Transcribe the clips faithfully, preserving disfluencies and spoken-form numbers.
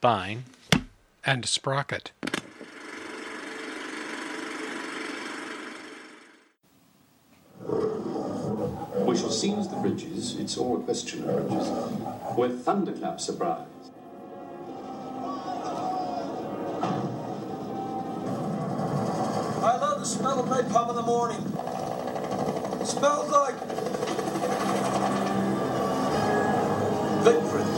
Spine. And Sprocket. We shall seize the bridges, it's all a question of bridges, with thunderclap surprise. I love the smell of napalm in the morning. It smells like victory.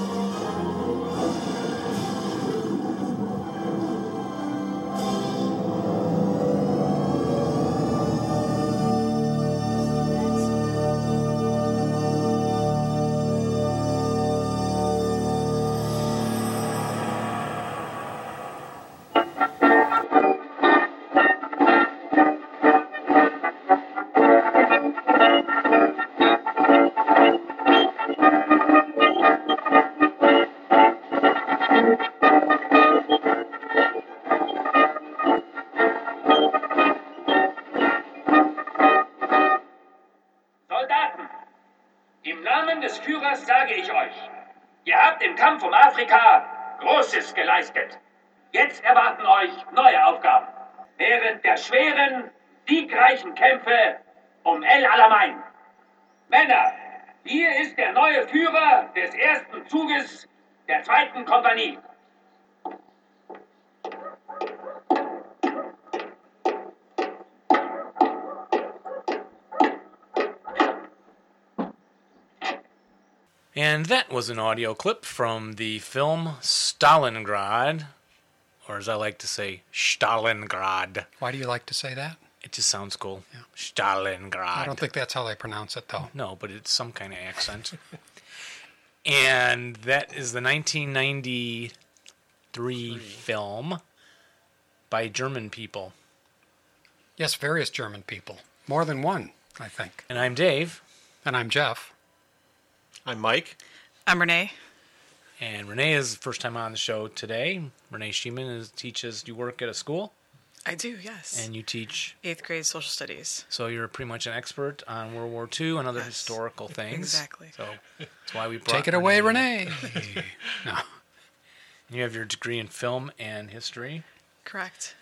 Kampf um Afrika Großes geleistet. Jetzt erwarten euch neue Aufgaben. Während der schweren, siegreichen Kämpfe um El Alamein. Männer, hier ist der neue Führer des ersten Zuges der zweiten Kompanie. And that was an audio clip from the film Stalingrad, or as I like to say, Stalingrad. Why do you like to say that? It just sounds cool. Yeah. Stalingrad. I don't think that's how they pronounce it, though. No, but it's some kind of accent. And that is the nineteen ninety-three Three. film by German people. Yes, various German people. More than one, I think. And I'm Dave. And I'm Jeff. I'm Mike. I'm Renee. And Renee is the first time on the show today. Renee Schiemann is, teaches, you work at a school? I do, yes. And you teach? Eighth grade social studies. So you're pretty much an expert on World War Two and other yes. historical things. Exactly. So that's why we brought Take it away, Renee. Renee. No. You have your degree in film and history. Correct.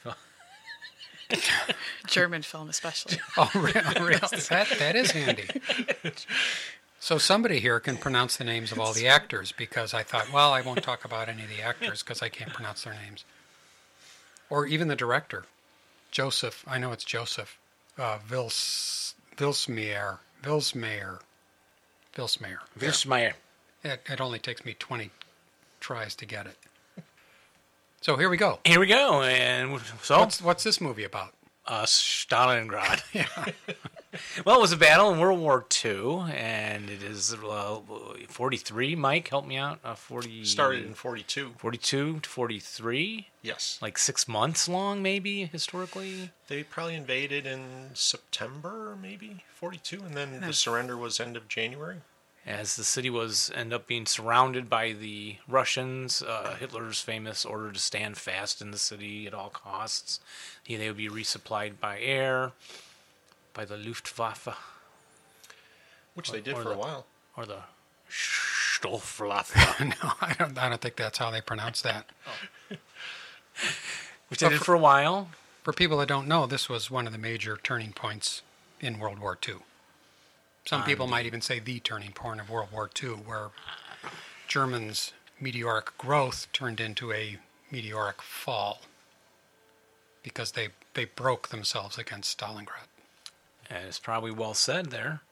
German film especially. Oh, really? that, that is handy. So somebody here can pronounce the names of all the actors, because I thought, well, I won't talk about any of the actors because I can't pronounce their names. Or even the director, Joseph. I know it's Joseph. Uh, Vils, Vilsmeyer. Vilsmeyer. Vilsmeyer. Vilsmeyer. It, it only takes me twenty tries to get it. So here we go. Here we go. And so what's, what's this movie about? Uh, Stalingrad. Yeah. Well, it was a battle in World War Two, and it is uh, forty-three. Mike, help me out. Uh, forty Started in forty-two. forty-two to forty-three? Yes. Like six months long, maybe, historically? They probably invaded in September, maybe, forty-two, and then the surrender was end of January. As the city was end up being surrounded by the Russians, uh, Hitler's famous order to stand fast in the city at all costs. He, they would be resupplied by air, by the Luftwaffe. Which or, they did for the, a while. Or the Stoffwaffe. No, I don't, I don't think that's how they pronounce that. Oh. Which they did for, for a while. For people that don't know, this was one of the major turning points in World War Two. Some people might even say the turning point of World War Two, where Germans' meteoric growth turned into a meteoric fall because they, they broke themselves against Stalingrad. And it's probably well said there.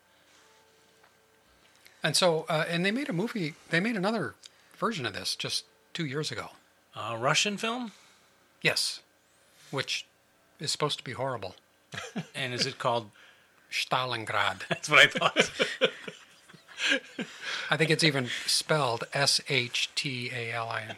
And so, uh, and they made a movie, they made another version of this just two years ago. A Russian film? Yes, which is supposed to be horrible. And is it called Stalingrad? That's what I thought. I think it's even spelled S H T A L I N.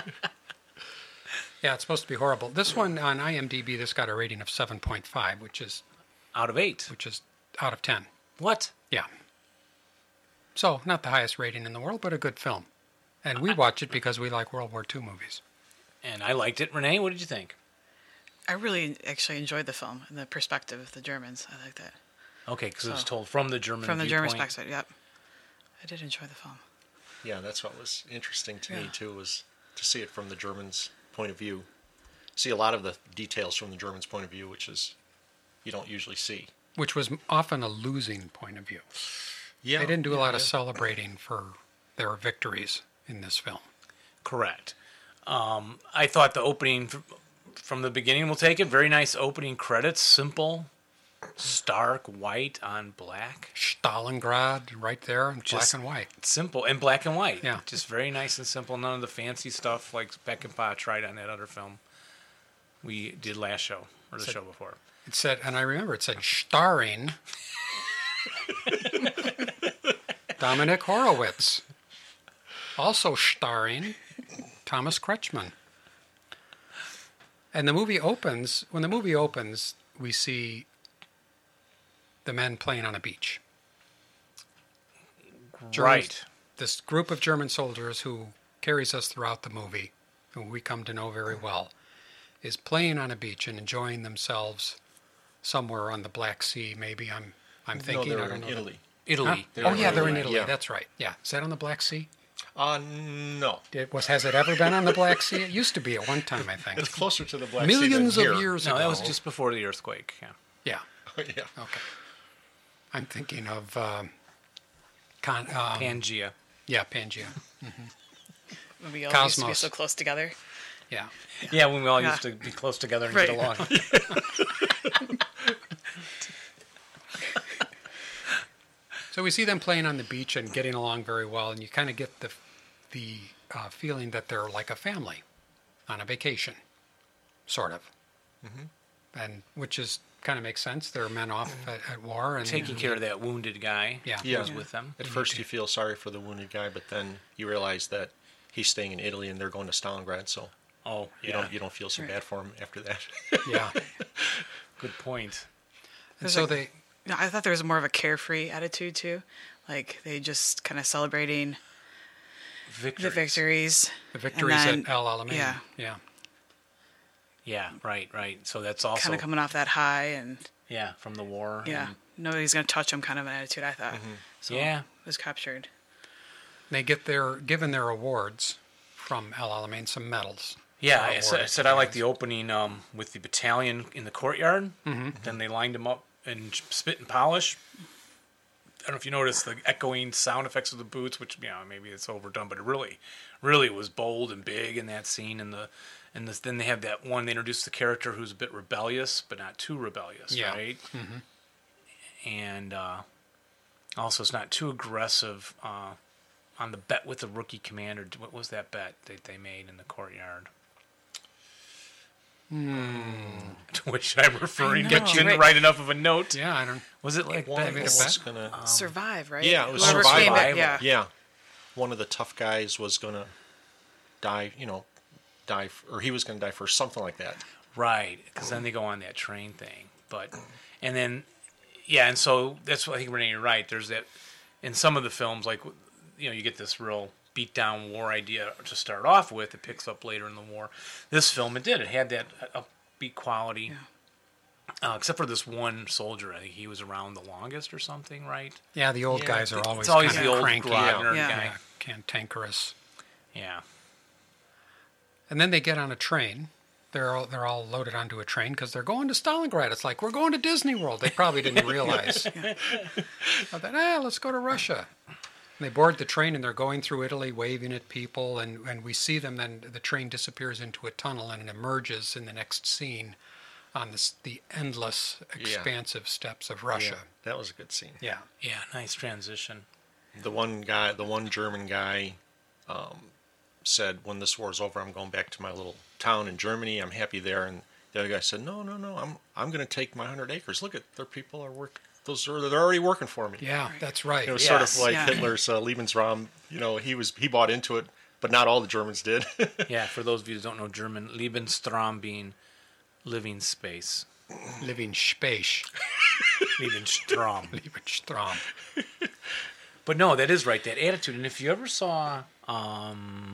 Yeah, it's supposed to be horrible. This one on IMDb, this got a rating of seven point five, which is... Out of eight? Which is out of ten. What? Yeah. So, not the highest rating in the world, but a good film. And we watch it because we like World War Two movies. And I liked it. Renee, what did you think? I really actually enjoyed the film and the perspective of the Germans. I like that. Okay, because so, it was told from the German From the viewpoint. German perspective, yep. I did enjoy the film. Yeah, that's what was interesting to yeah. me, too, was to see it from the Germans' point of view. See a lot of the details from the Germans' point of view, which is you don't usually see. Which was often a losing point of view. Yeah, They didn't do a yeah, lot of yeah. celebrating for their victories in this film. Correct. Um, I thought the opening f- from the beginning, we'll take it. Very nice opening credits. Simple, stark, white on black. Stalingrad right there in black Just- and white. Simple and black and white. Yeah. Just very nice and simple. None of the fancy stuff like Peckinpah tried on that other film we did last show or the So- show before. It said, and I remember it said starring Dominic Horowitz. Also starring Thomas Kretschmann. And the movie opens, when the movie opens, we see the men playing on a beach. Germans- Right. This group of German soldiers who carries us throughout the movie, who we come to know very well, is playing on a beach and enjoying themselves somewhere on the Black Sea. Maybe I'm I'm No, thinking. they're I don't in know. Italy. Italy. Huh? Oh yeah, they're in Italy. Yeah. That's right. Yeah, is that on the Black Sea? Uh, no. It was. Has it ever been on the Black Sea? It used to be at one time, I think. It's closer to the Black Millions Sea than of here. years No, ago. that was just before the earthquake. Yeah. Yeah. yeah. Okay. I'm thinking of um, con, um, Pangea. yeah, Pangea. When we all used to be Cosmos. so close together. Yeah. Yeah, when we all Yeah. used to be close together and Right. get along. So we see them playing on the beach and getting along very well, and you kind of get the the uh, feeling that they're like a family on a vacation, sort of. Mm-hmm. And which is kind of makes sense. They're men off at, at war and Taking care of that wounded guy Yeah. who Yeah. was with them. At first, you feel sorry for the wounded guy, but then you realize that he's staying in Italy and they're going to Stalingrad, so Oh, you yeah. don't you don't feel so Right. bad for him after that. Yeah. Good point. And There's so like- they No, I thought there was more of a carefree attitude too. Like they just kind of celebrating Victory. the victories. the victories then- at El Alamein. yeah. Yeah. Yeah, right, right. So that's also Kind of coming off that high, and yeah from the war. yeah, and- nobody's gonna touch them, kind of an attitude. I thought. So Yeah. it was captured. They get their given their awards from El Alamein, some medals. Yeah, Or I said, I awards. said I like the opening um, with the battalion in the courtyard. Mm-hmm. Then they lined them up and spit and polish. I don't know if you noticed the echoing sound effects of the boots, which you know maybe it's overdone, but it really, really was bold and big in that scene. And the and this, then they have that one. They introduced the character who's a bit rebellious, but not too rebellious, Yeah. right? And uh, also, it's not too aggressive uh, on the bet with the rookie commander. What was that bet that they made in the courtyard? To which I'm referring. I to know, didn't right. write enough of a note. Yeah, I don't. Was it like One bet? made a was bet? gonna, Survive, right? yeah, it was Whoever survival. came in- Yeah. yeah, one of the tough guys was gonna die. You know, die, f- or he was gonna die first, something like that. Right, because then they go on that train thing. But and then yeah, and so that's what I think Renee, you're right. There's that in some of the films, like you know, you get this real beat down war idea to start off with. It picks up later in the war. This film, it did. It had that upbeat quality. Uh, except for this one soldier, I think he was around the longest or something, right? Yeah, the old Yeah, guys are it's always It's always kind the of old cranky, Grogner Yeah. guy. yeah, cantankerous. Yeah. And then they get on a train. They're all, they're all loaded onto a train because they're going to Stalingrad. It's like, we're going to Disney World. They probably didn't realize. I thought, ah, let's go to Russia. And they board the train and they're going through Italy, waving at people. And, and we see them. Then the train disappears into a tunnel and it emerges in the next scene on this, the endless, expansive steppes of Russia. Yeah, that was a good scene. Yeah. Yeah, nice transition. The one guy, the one German guy, um, said, "When this war's over, I'm going back to my little town in Germany. I'm happy there." And the other guy said, "No, no, no. I'm I'm going to take my hundred acres. Look at their people are work. Those are they're already working for me." Yeah, that's right. It was sort of Yes. like Yeah. Hitler's uh, Lebensraum. You know, he was he bought into it, but not all the Germans did. Yeah, for those of you who don't know German, Lebensraum being living space. Living Space. Lebensraum. Lebensraum. But no, that is right, that attitude. And if you ever saw um,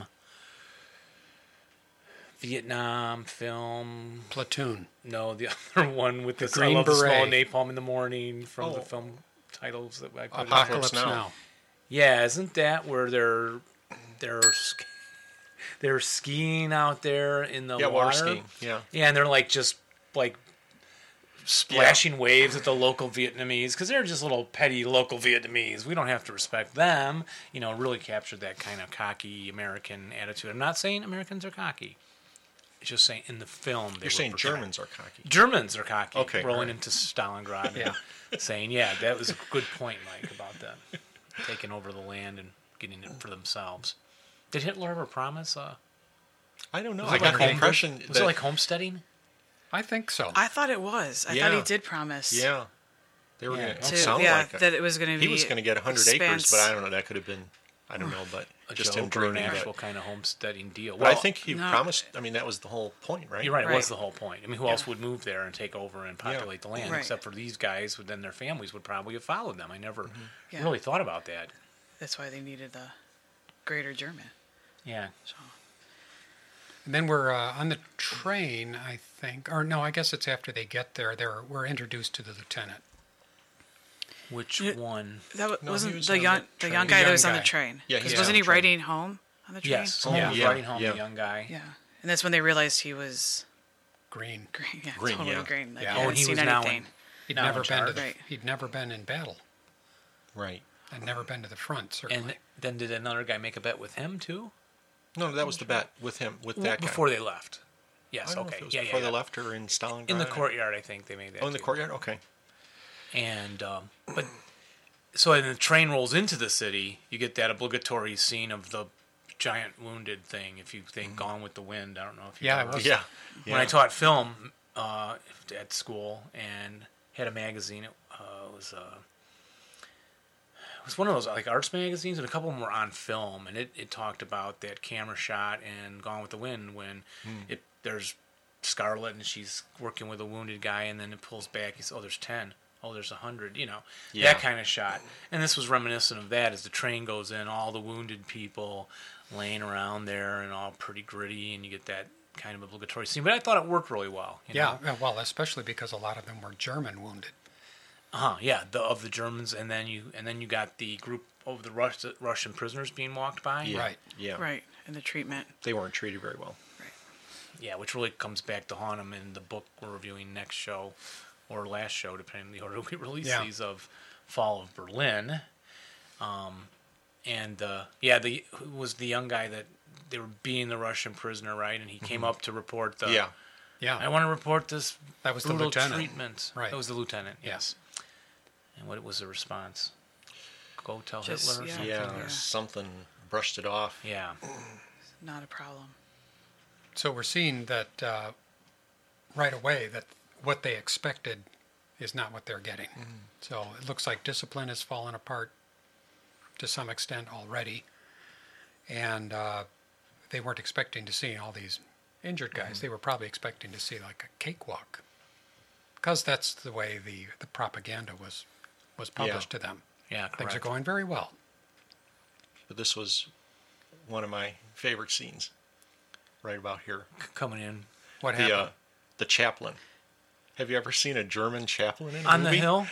Vietnam film, Platoon. no, the other one with this, I Green love the small Beret. napalm in the morning from the Oh. film titles that I put in. Apocalypse Now. Now. Yeah, isn't that where they're they're sc- they're skiing out there in the Yeah, water. water skiing. Yeah. Yeah, and they're like just like splashing waves at the local Vietnamese because they're just little petty local Vietnamese. We don't have to respect them. You know, really captured that kind of cocky American attitude. I'm not saying Americans are cocky. It's just saying in the film they You're were saying portraying- Germans are cocky. Germans are cocky. Okay, rolling alright. into Stalingrad. Yeah. And saying, yeah, that was a good point, Mike, about them taking over the land and getting it for themselves. Did Hitler ever promise? Uh, I don't know. was I it got like the home- impression Was that it like homesteading? I think so. I thought it was. I thought Yeah. he did promise. yeah, they were Yeah. going To- To, to sound yeah, like it. that it was going to be. He was going to get one hundred acres, expanse- but I don't know. That could have been, I don't know, but A just him joke or an dreaming. actual But, kind of homesteading deal? but I think he no. promised. I mean, that was the whole point, right? You're right. It Right. was the whole point. I mean, who else would move there and take over and populate the land Right. except for these guys? Who then their families would probably have followed them. I never Yeah. really thought about that. That's why they needed the Greater German. Yeah. And then we're uh, on the train, I think, or no, I guess it's after they get there. They're we're introduced to the lieutenant. Which Yeah. one? That wa- No, he wasn't was the on young the the train. young The guy that young was on the guy. train. Yeah, he 'Cause was wasn't on he the train. riding home on the train? Yes. Someone Yeah. was Yeah. riding home Yeah. the young guy. Yeah, and that's when they realized he was Green. green. Yeah, Green, totally yeah. green. Like, Yeah. he Oh, hadn't and he seen was now anything. in- He'd Now never in been to charge. the, Right. he'd never been in battle Right. and never been to the front. Certainly. And then did another guy make a bet with him too? No, that was the bet with him, with that guy. Before they left. I Yes. don't know Okay. if it was yeah. Yeah. before yeah. they left or in Stalingrad. In the courtyard, I think they made that. Oh, in the too. courtyard. Okay. And um, but so when the train rolls into the city, you get that obligatory scene of the giant wounded thing. If you think Gone with the Wind, I don't know if you Yeah, ever- it was. Yeah. When I taught film uh, at school and had a magazine, it uh, was uh, it was one of those like arts magazines, and a couple of them were on film, and it, it talked about that camera shot in Gone with the Wind when it there's Scarlett and she's working with a wounded guy, and then it pulls back. He says, "Oh, there's ten. Oh, there's a hundred." You know, Yeah. that kind of shot. And this was reminiscent of that as the train goes in, all the wounded people laying around there, and all pretty gritty, and you get that kind of obligatory scene. But I thought it worked really well. You Yeah, know? yeah, well, especially because a lot of them were German wounded. Uh-huh, yeah, the of the Germans, and then you and then you got the group of the Rus- Russian prisoners being walked by. Yeah. Right. Yeah. Right, and the treatment. They weren't treated very well. Yeah, which really comes back to haunt them in the book we're reviewing next show, or last show, depending on the order we release Yeah. these, of Fall of Berlin. Um, and uh, yeah, the who was the young guy that they were being the Russian prisoner, right? And he came up to report the. Yeah. Yeah. I want to report this That was the brutal lieutenant. treatment. Right. That was the lieutenant. Yes. And what was the response? Go tell Just- Hitler or yeah. something. Yeah. Yeah. Something brushed it off. Yeah. Not a problem. So we're seeing that uh, right away that what they expected is not what they're getting. So it looks like discipline has fallen apart to some extent already, and uh, they weren't expecting to see all these injured guys. They were probably expecting to see like a cakewalk, because that's the way the, the propaganda was was published to them. Yeah. Things are correct. going very well. But this was one of my favorite scenes, right about here. C- coming in What The happened? uh, the chaplain. Have you ever seen a German chaplain in a on the movie? hill.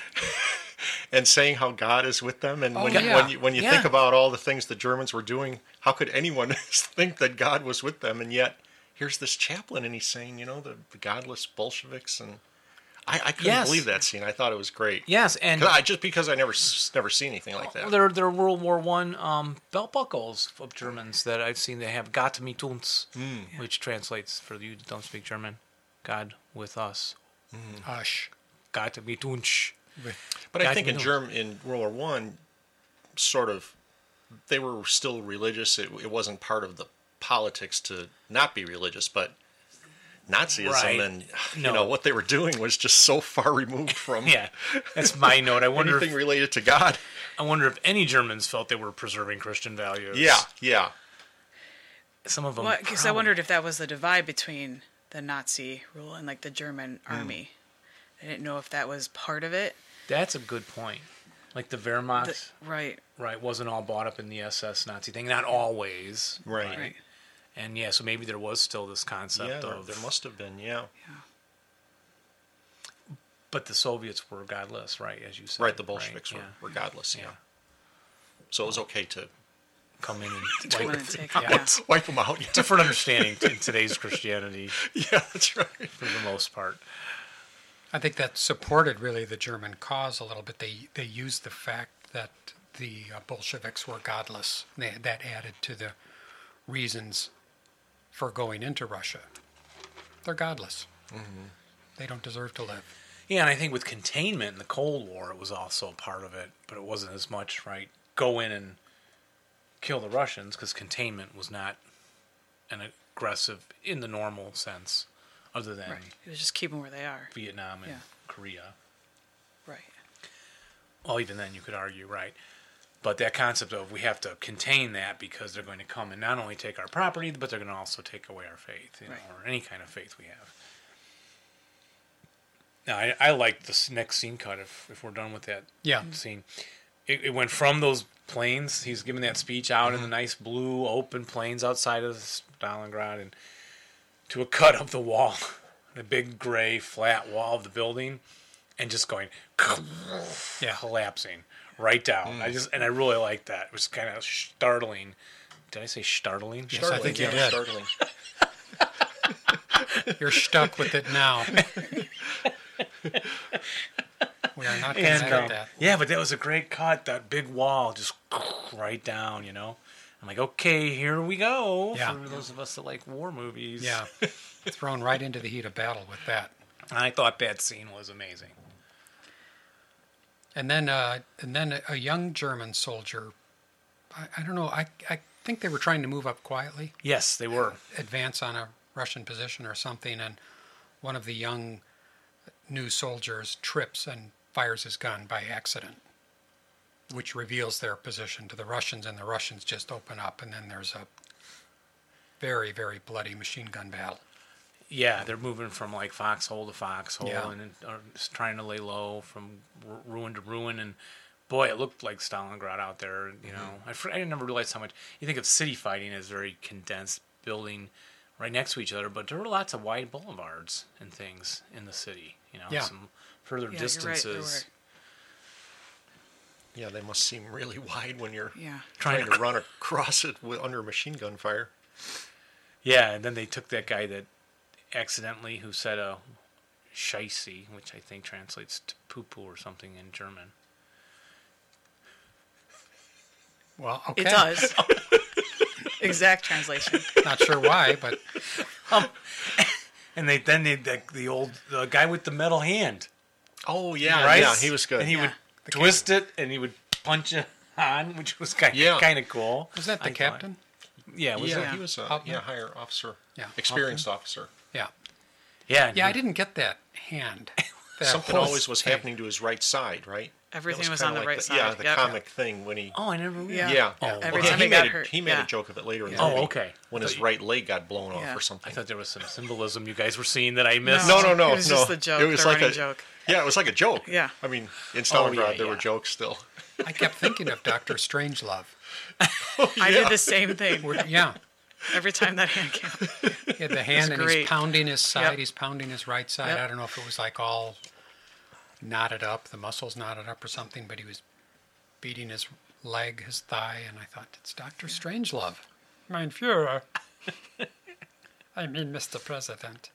And saying how God is with them, and Oh, when, yeah. when you, when you Yeah. think about all the things the Germans were doing, how could anyone think that God was with them? And yet, here's this chaplain, and he's saying, you know, the, the godless Bolsheviks, and I, I couldn't Yes. believe that scene. I thought it was great. Yes, and 'Cause I, just because I never s- never seen anything like that. Well, there, there are World War One um, belt buckles of Germans that I've seen. They have "Gott mit uns," which translates for you that don't speak German, "God with us." Hush. "Gott mit uns." But I God think in knows. Germ in World War One, sort of, they were still religious. It, it wasn't part of the politics to not be religious, but Nazism Right. and you No. know what they were doing was just so far removed from Yeah, that's my note. I wonder. anything If, related to God. I wonder if any Germans felt they were preserving Christian values. Yeah, yeah. some of them. Well, because I probably- wondered if that was the divide between the Nazi rule and like the German Hmm. army. I didn't know if that was part of it. That's a good point. Like the Wehrmacht, The- right. right, wasn't all bought up in the S S Nazi thing. Not always. Right. Right. And yeah, so maybe there was still this concept Yeah, there, of. there must have been. Yeah, But the Soviets were godless, right? As you said. right. The Bolsheviks right? were, Yeah. were godless. Yeah. Yeah. So it was okay to come in and Come wipe in and it. take Yeah. it, yeah. Wipe them out. Yeah, Different understanding in today's Christianity yeah, that's right. for the most part. I think that supported really the German cause a little bit. They they used the fact that the uh, Bolsheviks were godless. They, that added to the reasons for going into Russia. They're godless. Mm-hmm. They don't deserve to live. Yeah, and I think with containment in the Cold War, it was also a part of it, but it wasn't as much, right? Go in and kill the Russians, because containment was not an aggressive in the normal sense, other than Right. It was just keep them where they are. Vietnam and Yeah. Korea. Right. Well, even then you could argue, right? But that concept of we have to contain that because they're going to come and not only take our property, but they're going to also take away our faith, you know, Right. or any kind of faith we have. Now, I, I like this next scene cut if, if we're done with that Yeah. scene. It, it went from those plains, he's giving that speech out in the nice blue open plains outside of Stalingrad, and to a cut of the wall, the big gray flat wall of the building, and just going Yeah. collapsing right down. I just and I really liked that. It was kind of startling. Did I say startling? Yes, I think you yeah, did. startling. You're stuck with it now. We are not going to And, edit um, that. yeah, but that was a great cut. That big wall just right down. You know, I'm like, okay, here we go. Yeah. For those of us that like war movies. Yeah. Thrown right into the heat of battle with that. I thought that scene was amazing. And then, uh, and then a, a young German soldier. I, I don't know. I, I think they were trying to move up quietly, Yes, they were. advance on a Russian position or something, and one of the young new soldiers trips and fires his gun by accident, which reveals their position to the Russians, and the Russians just open up, and then there's a very, very bloody machine gun battle. Yeah, they're moving from like foxhole to foxhole Yeah. and are just trying to lay low from ru- ruin to ruin. And boy, it looked like Stalingrad out there. You know, I, fr- I never realized how much you think of city fighting as very condensed building right next to each other, but there were lots of wide boulevards and things in the city. You know, Yeah. some further Yeah, you're right, there distances. Yeah, they must seem really wide when you're Yeah. trying to run across it with, under machine gun fire. Yeah, and then they took that guy that accidentally who said a Scheisse, which I think translates to poo poo or something in German. Well, okay. It does. Exact translation. Not sure why, but And they then they, the, the old the guy with the metal hand, Oh yeah, right? yeah, he was good. And he Yeah. would twist it, and he would punch it on, which was kind Yeah. kind of cool. was that the I thought. captain? Yeah, was yeah, it? he was a Hauptmann? yeah higher officer, Yeah, experienced officer. Yeah. Yeah, and Yeah, I he- didn't get that hand. That Something whole always was thing. happening to his right side, right? Everything That was kinda on the like right the, side. Yeah, the Yep. comic thing when he. Oh, I never. Yeah. Realized. Yeah. Oh, Every okay. time he he made got a, hurt, He made yeah. a joke of it later in the Oh, movie. okay. When I his thought you- right leg got blown off Yeah. or I something. thought there was some symbolism you guys were seeing that I missed. No, no, no, It was no. just the joke, It was the like a running joke. Yeah, it was like a joke. Yeah. I mean, in Oh, Stalingrad yeah, there were yeah. jokes still. I kept thinking of Doctor Strangelove. I did the same thing Where- Yeah, every time that hand came. he had the hand and he's great. pounding his side. Yep. He's pounding his right side. Yep. I don't know if it was like all knotted up, the muscles knotted up or something, but he was beating his leg, his thigh, and I thought, it's Doctor Strangelove. Mein Führer. I mean, Mister President.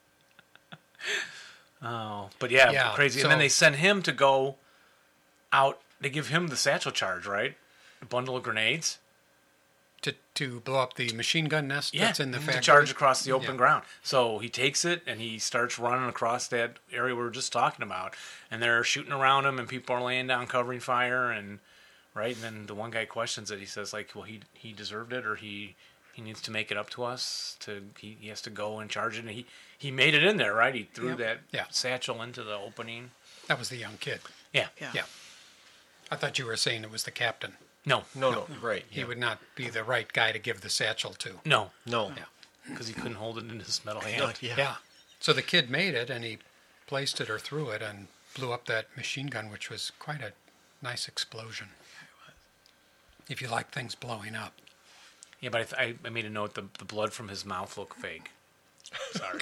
Oh, but yeah, Yeah, crazy. so- and then they send him to go out. They give him the satchel charge, right? A bundle of grenades. To, to blow up the machine gun nest Yeah, that's in the to factory. charge across the open Yeah. ground. So he takes it and he starts running across that area we were just talking about, and they're shooting around him, and people are laying down covering fire, and right. And then the one guy questions it. He says like, "Well, he he deserved it, or he he needs to make it up to us. To he, he has to go and charge it." And he he made it in there, right? He threw Yep. that Yeah. satchel into the opening. That was the young kid. Yeah. Yeah. Yeah. I thought you were saying it was the captain. No. No, no, right. He yeah. would not be the right guy to give the satchel to. No. No. Yeah. Because he couldn't hold it in his metal hand. No, yeah. Yeah. So the kid made it, and he placed it or threw it and blew up that machine gun, which was quite a nice explosion. If you like things blowing up. Yeah, but I, th- I, I made a note. The the blood from his mouth looked fake. Sorry.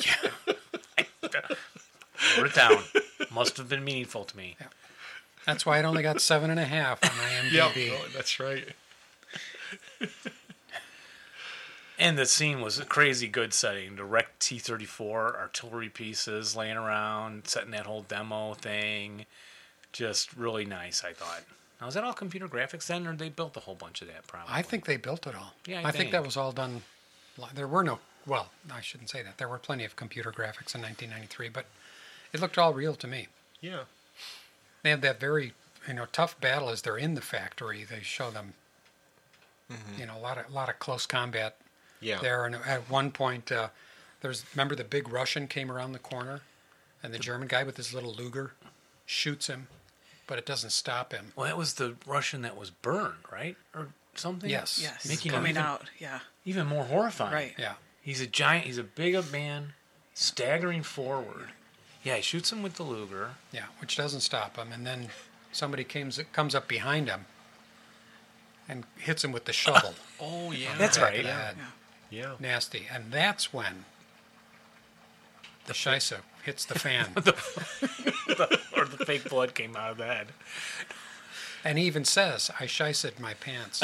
Wrote it down. Must have been meaningful to me. That's why it only got seven and a half on Yeah, IMDb. no, that's right. And the scene was a crazy good setting. The wrecked T thirty-four artillery pieces laying around, setting that whole demo thing. Just really nice, I thought. Now, was that all computer graphics then, or they built a whole bunch of that, probably? I think they built it all. Yeah, I I think think. that was all done. li- There were no, well, I shouldn't say that. There were plenty of computer graphics in nineteen ninety-three, but it looked all real to me. Yeah. They had that very, you know, tough battle as they're in the factory. They show them, you know, a lot of, lot of close combat Yeah. there. And at one point, uh, there's, remember the big Russian came around the corner, and the German guy with his little Luger shoots him, but it doesn't stop him. Well, that was the Russian that was burned, right? Or something? Yes. Yes. Making him coming even- out. Yeah. Even more horrifying. Right. Yeah. He's a giant, he's a big up man, staggering forward. Yeah, he shoots him with the Luger. Yeah, which doesn't stop him, and then somebody comes comes up behind him and hits him with the shovel. Oh, yeah. That's Back right. of the head. Yeah. Nasty, and that's when the Scheisse hits the fan, Or the fake blood came out of the head. and he even says, "I Scheissed my pants,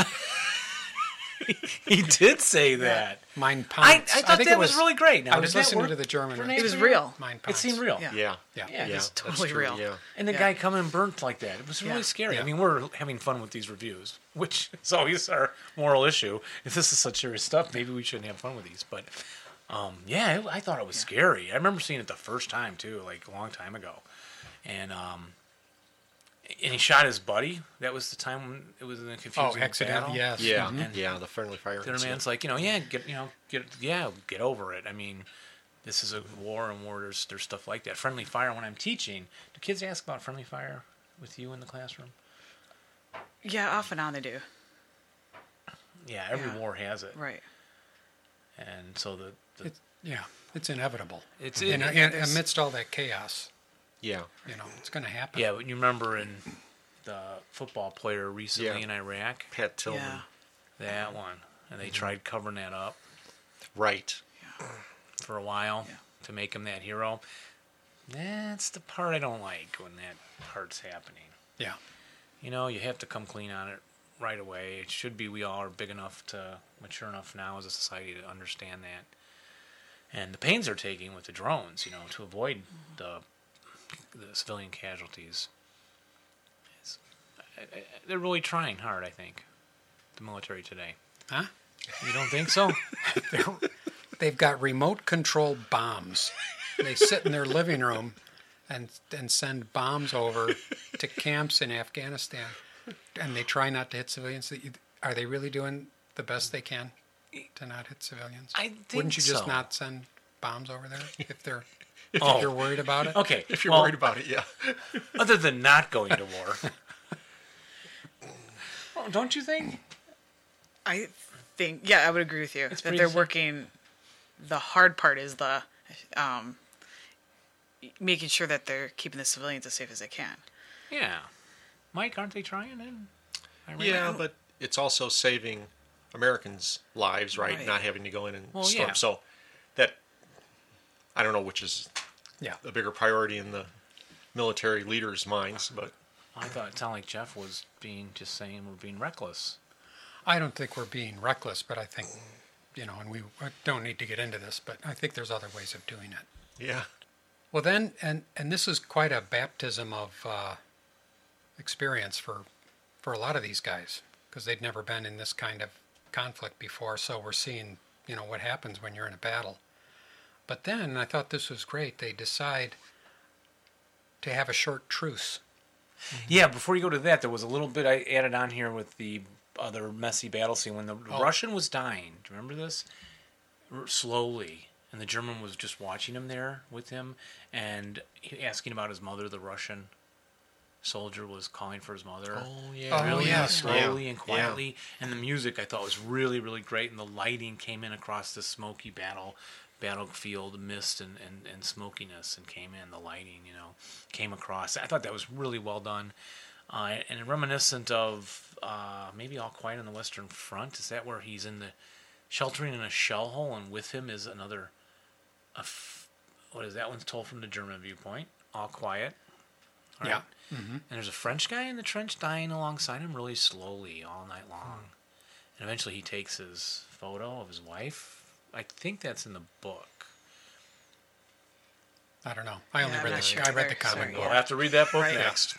He did say that. mine I, I pants." thought think that it was, really great. Now, I was does that listening work to the German. for It Nancy? was real. Mine It pants. seemed real. Yeah. Yeah. Yeah. Yeah, Yeah. It's that's totally true, real. Yeah. And the Yeah. guy coming burnt like that. It was really Yeah. scary. Yeah. I mean, we're having fun with these reviews, which is always our moral issue. If this is such serious stuff, maybe we shouldn't have fun with these. But um, yeah, it, I thought it was scary. I remember seeing it the first time too, like a long time ago. And um, and he shot his buddy. That was the time when it was in a confusing Oh, accident. battle. Yes. Yeah. Mhm. Yeah. The friendly fire. The other incident. man's like, you know, yeah, get, you know, get, yeah, get over it. I mean, this is a war, and war there's there's stuff like that. Friendly fire. When I'm teaching, do kids ask about friendly fire with you in the classroom? Yeah, off and on they do. Yeah, every Yeah. war has it, Right. and so the, the It's, yeah, it's inevitable. it's In, it, in, it's- amidst all that chaos, Yeah. you know, it's going to happen. yeah. But you remember in the football player recently Yeah. in Iraq, Pat Tillman. Yeah. that one, and they tried covering that up Right. for a while Yeah. to make him that hero. That's the part I don't like when that part's happening. Yeah. You know, you have to come clean on it right away. It should be we all are big enough to mature enough now as a society to understand that. And the pains they're taking with the drones, you know, to avoid the the civilian casualties. It's, I, I, they're really trying hard, I think, the military today. Huh? You don't think so? They've got remote control bombs. They sit in their living room and and send bombs over to camps in Afghanistan, and they try not to hit civilians. Are they really doing the best they can to not hit civilians? I think Wouldn't you just so. not send bombs over there if they're if Oh. you're worried about it? Okay, If you're well, worried about it, yeah. other than not going to war. Well, don't you think? I think, yeah, I would agree with you It's that pretty they're sim- working. The hard part is the um, making sure that they're keeping the civilians as safe as they can. Yeah. Mike, aren't they trying in Iraq? Yeah, but it's also saving Americans' lives, right? Right. Not having to go in and Well, storm. yeah. So that, I don't know which is Yeah. a bigger priority in the military leaders' minds, but I thought it sounded like Jeff was being just saying we're being reckless. I don't think we're being reckless, but I think, you know, and we don't need to get into this, but I think there's other ways of doing it. yeah. Well, then, and and this is quite a baptism of uh, experience for for a lot of these guys because they'd never been in this kind of conflict before. So we're seeing, you know, what happens when you're in a battle. But then I thought this was great. They decide to have a short truce. Yeah, before you go to that, there was a little bit I added on here with the other messy battle scene when the Oh. Russian was dying. Do you remember this? R- Slowly. And the German was just watching him there with him and he- asking about his mother. The Russian soldier was calling for his mother. Oh, yeah. Oh, Really yeah. slowly Yeah. and quietly. And the music I thought was really, really great. And the lighting came in across the smoky battle battlefield mist and, and, and smokiness and came in. The lighting, you know, came across. I thought that was really well done. Uh, and reminiscent of uh, maybe All Quiet on the Western Front. Is that where he's in the sheltering in a shell hole and with him is another, a f- what is that one's told from the German viewpoint? All Quiet. All Yeah. right? And there's a French guy in the trench dying alongside him really slowly all night long. And eventually he takes his photo of his wife. I think that's in the book. I don't know. I only Yeah, I'm read not the sure I read either. the comic Sorry, book. We'll have to read that book Right. next.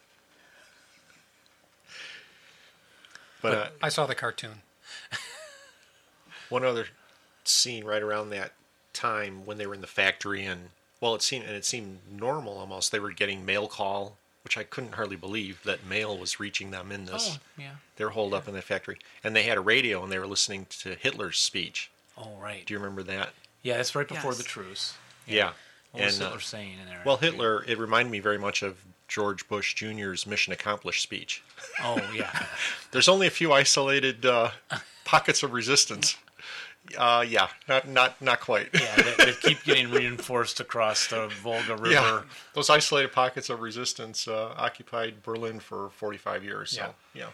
But, uh, I saw the cartoon. one other scene right around that time when they were in the factory, and well, it seemed and it seemed normal almost. They were getting mail call, which I couldn't hardly believe that mail was reaching them in this. Oh, yeah. They were holed up in the factory, and they had a radio, and they were listening to Hitler's speech. Oh, right. Do you remember that? Yeah, that's right before Yes. the truce. Yeah. What was And, uh, Hitler saying in there? Well, Hitler, it reminded me very much of George Bush Junior's Mission Accomplished speech. Oh, yeah. There's only a few isolated uh, pockets of resistance. Uh, yeah, not not not quite. Yeah, they, they keep getting reinforced across the Volga River. Yeah, those isolated pockets of resistance uh, occupied Berlin for forty-five years. So, yeah.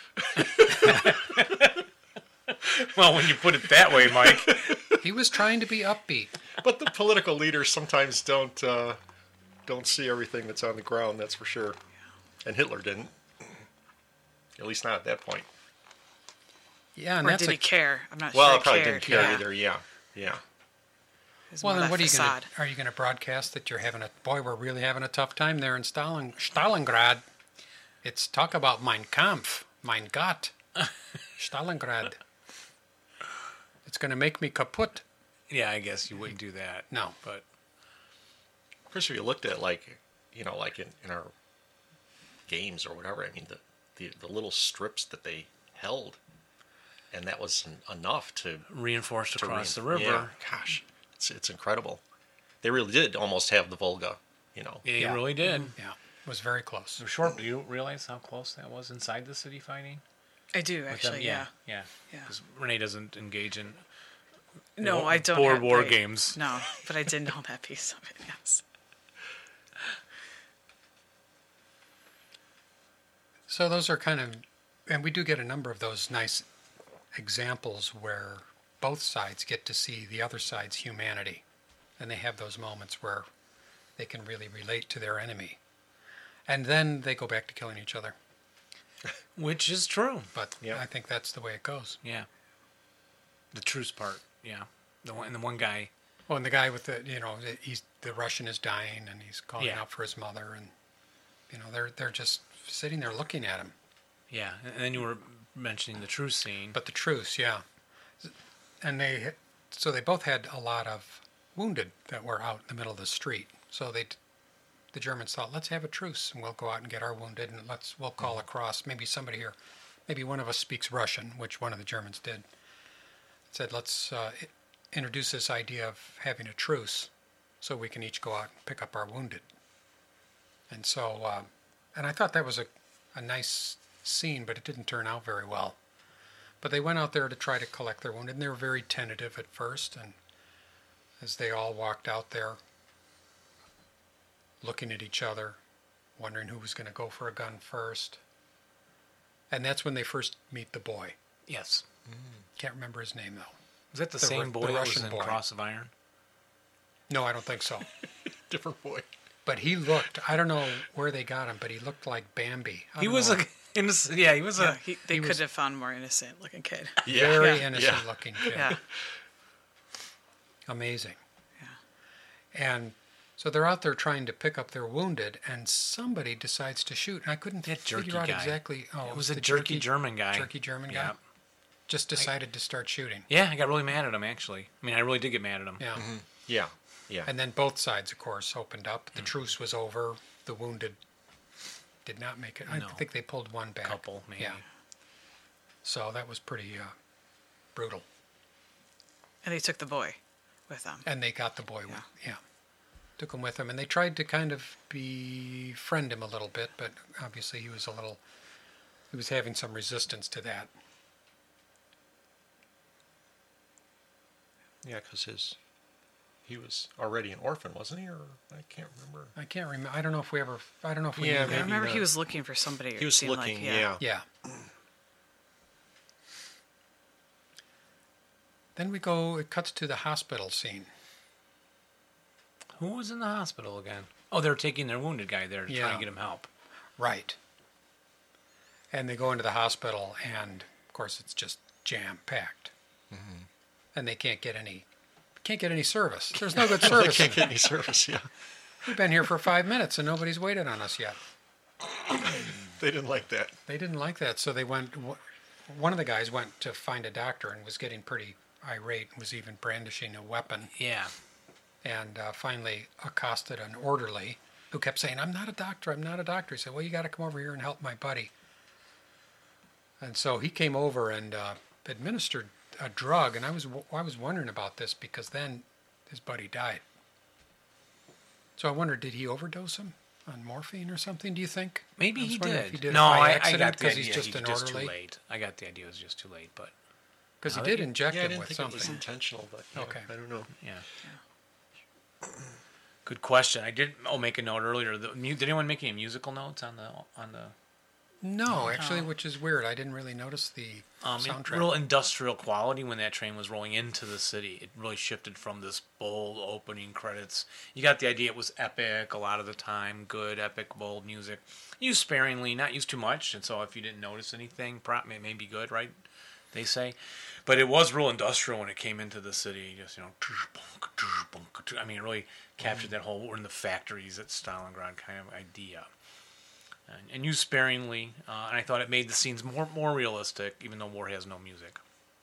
Well, when you put it that way, Mike. He was trying to be upbeat. But the political leaders sometimes don't uh, don't see everything that's on the ground. That's for sure. And Hitler didn't. At least not at that point. Yeah, and Or that's did a, he care? I'm not Well, sure I he probably cared. didn't care yeah. either. Yeah, yeah. It was well. more Then that what are you going facade. to are you going to broadcast that you're having a boy? We're really having a tough time there in Stalin, Stalingrad. It's talk about Mein Kampf, Mein Gott, Stalingrad. It's going to make me kaput. Yeah, I guess you wouldn't do that. No. But Of course, if you looked at like, you know, like in, in our games or whatever, I mean, the, the the little strips that they held, and that was en- enough to reinforced to across rein- the river. Yeah, gosh, it's it's incredible. They really did almost have the Volga, you know. Yeah, Yeah. it really did. Yeah, it was very close. So short, do you realize how close that was inside the city fighting? I do, With them? actually, yeah. Yeah. Yeah. Because Renee doesn't engage in No, War- I don't. board have- war right. games. No, but I did know that piece of it, yes. So those are kind of, and we do get a number of those nice examples where both sides get to see the other side's humanity, and they have those moments where they can really relate to their enemy, and then they go back to killing each other. Which is true. But Yeah. I think that's the way it goes. Yeah. The truce part, yeah. The one, and the one guy, Well, and the guy with the, you know, he's the Russian is dying, and he's calling Yeah. out for his mother, and you know, they're they're just sitting there looking at him. yeah. And then you were mentioning the truce scene. But the truce, yeah, and they, so they both had a lot of wounded that were out in the middle of the street. So they, the Germans thought, let's have a truce, and we'll go out and get our wounded, and let's we'll call across. Maybe somebody here, maybe one of us speaks Russian, which one of the Germans did. Said, let's uh, i- introduce this idea of having a truce, so we can each go out and pick up our wounded. And so, uh, and I thought that was a, a nice scene, but it didn't turn out very well. But they went out there to try to collect their wounded, and they were very tentative at first. And as they all walked out there, looking at each other, wondering who was going to go for a gun first. And that's when they first meet the boy. Yes. Can't remember his name, though. Was that the, The same Ru- boy the that was Russian in boy. Cross of Iron? No, I don't think so. Different boy. But he looked, I don't know where they got him, but he looked like Bambi. I He don't was know. a innocent. Yeah, he was Yeah, a. he, they he could was- have found a more innocent looking kid. Yeah. very Yeah. innocent Yeah. looking kid. Yeah. Amazing. And so they're out there trying to pick up their wounded, and somebody decides to shoot. And I couldn't That jerky figure out guy. exactly. Oh, It was the a jerky German guy. Jerky German Yeah. guy. Just decided to start shooting. Yeah, I got really mad at him, actually. I mean, I really did get mad at him. Yeah. Yeah. Yeah. And then both sides, of course, opened up. Mm. The truce was over. The wounded did not make it. I No. think they pulled one back. Couple, maybe. Yeah. So that was pretty uh, brutal. And they took the boy with them. And they got the boy with, yeah. Took him with them, and they tried to kind of befriend him a little bit, but obviously he was a little, he was having some resistance to that. Yeah, because his he was already an orphan, wasn't he? Or I can't remember. I can't remember. I don't know if we ever. I don't know if we. Yeah, knew I that. maybe remember he not. was looking for somebody. He it was seemed looking. like, yeah. Yeah. Then we go. It cuts to the hospital scene. Who was in the hospital again? Oh, they're taking their wounded guy there to try Yeah. and get him help. Right. And they go into the hospital, and Of course, it's just jam packed, mm-hmm. and they can't get any can't get any service. There's no good They service. can't in get it. any service. Yeah, We've been here for five minutes and nobody's waited on us yet. they didn't like that. They didn't like that, so they went. One of the guys went to find a doctor and was getting pretty irate, and was even brandishing a weapon, Yeah. and uh, finally accosted an orderly who kept saying, "I'm not a doctor. I'm not a doctor." He said, "Well, you got to come over here and help my buddy." And so he came over and uh, administered a drug, and I was I was wondering about this because then his buddy died. So I wondered, did he overdose him on morphine or something? Do you think? Maybe I was he wondering did. if he did it no, by I, I accident got the because idea he's just he an was just too orderly. late. I got the idea it was just too late, but Because he Now did that- inject Yeah, I him didn't with think it was something. intentional, but yeah, Okay. I don't know. yeah. Good question. I did. Oh, make a note earlier. The, mu- did anyone make any musical notes on the on the No, actually, which is weird. I didn't really notice the um, in- soundtrack. real industrial quality when that train was rolling into the city? It really shifted from this bold opening credits. You got the idea. It was epic a lot of the time. Good, epic, bold music. Used sparingly, not used too much. And so if you didn't notice anything, prop may, may be good, right? They say. But it was real industrial when it came into the city. Just, you know, I mean, it really captured that whole, we're in the factories at Stalingrad kind of idea. And, and used sparingly. Uh, and I thought it made the scenes more more realistic, even though war has no music.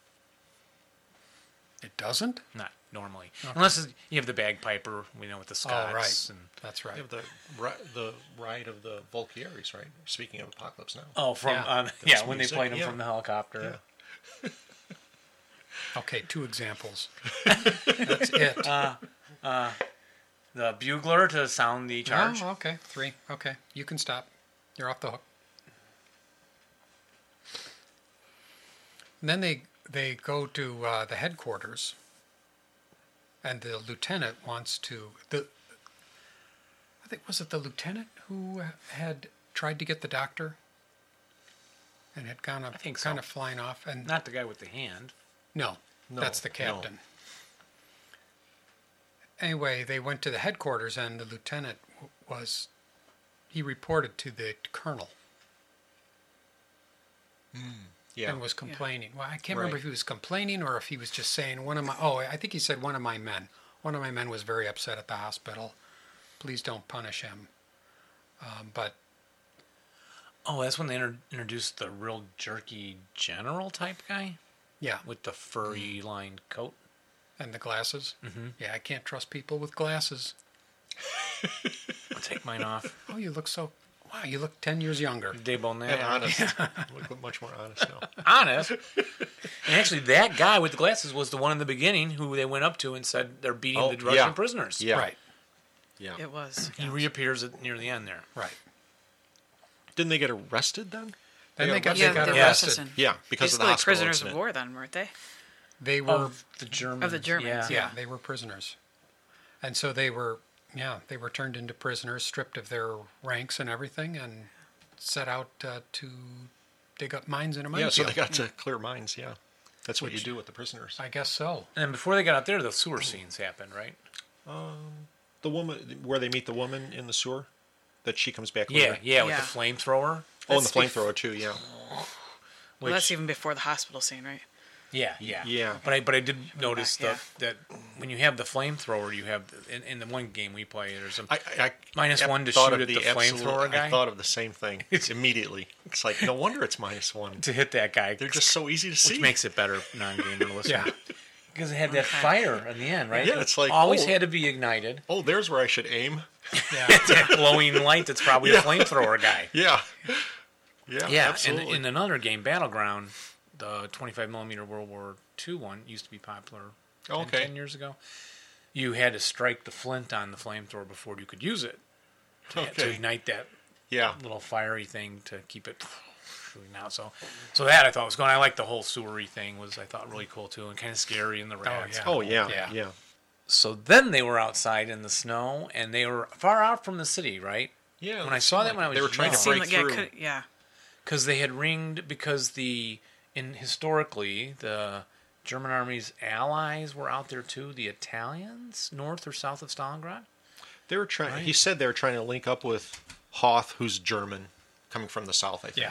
It doesn't? Not normally. Unless it's- you have the bagpiper, we know, with the Scots. Oh, right. And, That's right. They have the ri- the ride of the Volkiers, right? Speaking of Apocalypse Now. oh, from, Yeah. um, That's yeah, when they music, played them yeah. from the helicopter. Yeah. Okay, two examples. That's it. The bugler to sound the charge. Oh, okay, three. Okay, you can stop. You're off the hook. And then they they go to uh, the headquarters, and the lieutenant wants to the. I think was it the lieutenant who had tried to get the doctor, and had kind of I think so. kind of flying off, and Not the guy with the hand. no, No, that's the no. captain. Anyway, they went to the headquarters, and the lieutenant w- was, he reported to the colonel Yeah. and was complaining. Well, I can't remember Right. if he was complaining or if he was just saying, one of my, oh, I think he said one of my men. One of my men was very upset at the hospital. Please don't punish him. Um, but, Oh, that's when they inter- introduced the real jerky general type guy yeah, with the furry lined coat. and the glasses. Mm-hmm. Yeah, I can't trust people with glasses. I'll take mine off. Oh, you look so, wow, you look ten years younger. Debonnaire. And honest. Look much more honest now. Honest. And actually, that guy with the glasses was the one in the beginning who they went up to and said they're beating Oh, the Russian yeah. prisoners. Yeah. Right, Yeah. It was. He reappears at near the end there. right. Didn't they get arrested then? Then they got, Yeah, they got they were Yes. arrested. arrested. Yeah, because of the Basically hospital prisoners incident. of war then, weren't they? They were Of the Germans. Of the Germans, Yeah, yeah. they were prisoners. And so they were, yeah, they were turned into prisoners, stripped of their ranks and everything, and set out uh, to dig up mines in a Yeah, so minefield. they got to clear mines. Yeah, that's what you do with the prisoners. I guess so. And then before they got out there, the sewer scenes happened, right? The woman where they meet the woman in the sewer, that she comes back. Yeah, later. yeah, with Yeah. the flamethrower. Oh, and the That's bef- flamethrower too. Yeah. Well, that's Which- even before the hospital scene, right? Yeah, yeah, Yeah. But I but I did notice back, that that when you have the flamethrower, you have in, in the one game we play, there's a I, I, Minus I one to thought shoot of at the absolute- flamethrower guy? I thought of the same thing immediately. It's like no wonder it's minus one. to hit that guy. They're just so easy to see. which makes it better non-gamer listener. Yeah. Because it had that fire in the end, right? Yeah, it's like, always oh. had to be ignited. Oh, there's where I should aim. Yeah. That glowing light that's probably Yeah. a flamethrower guy. Yeah. Yeah. Yeah, and Absolutely. in another game, Battleground, the twenty-five millimeter World War Two one used to be popular ten, Okay. ten years ago. You had to strike the flint on the flamethrower before you could use it to, to Okay. ignite that yeah. little fiery thing to keep it shooting out. So, so that I thought was going. I like the whole sewery thing. Was I thought really cool too, and kind of scary in the rats. yeah. Oh yeah. Yeah. Yeah. So then they were outside in the snow, and they were far out from the city, right? Yeah. When I saw that when I was they were trying young. to Seemed break like, yeah, through. could, yeah. Because they had ringed because the in historically the German army's allies were out there too. The Italians, north or south of Stalingrad. They were trying. Right. He said they were trying to link up with Hoth, who's German, coming from the south. I think. Yeah.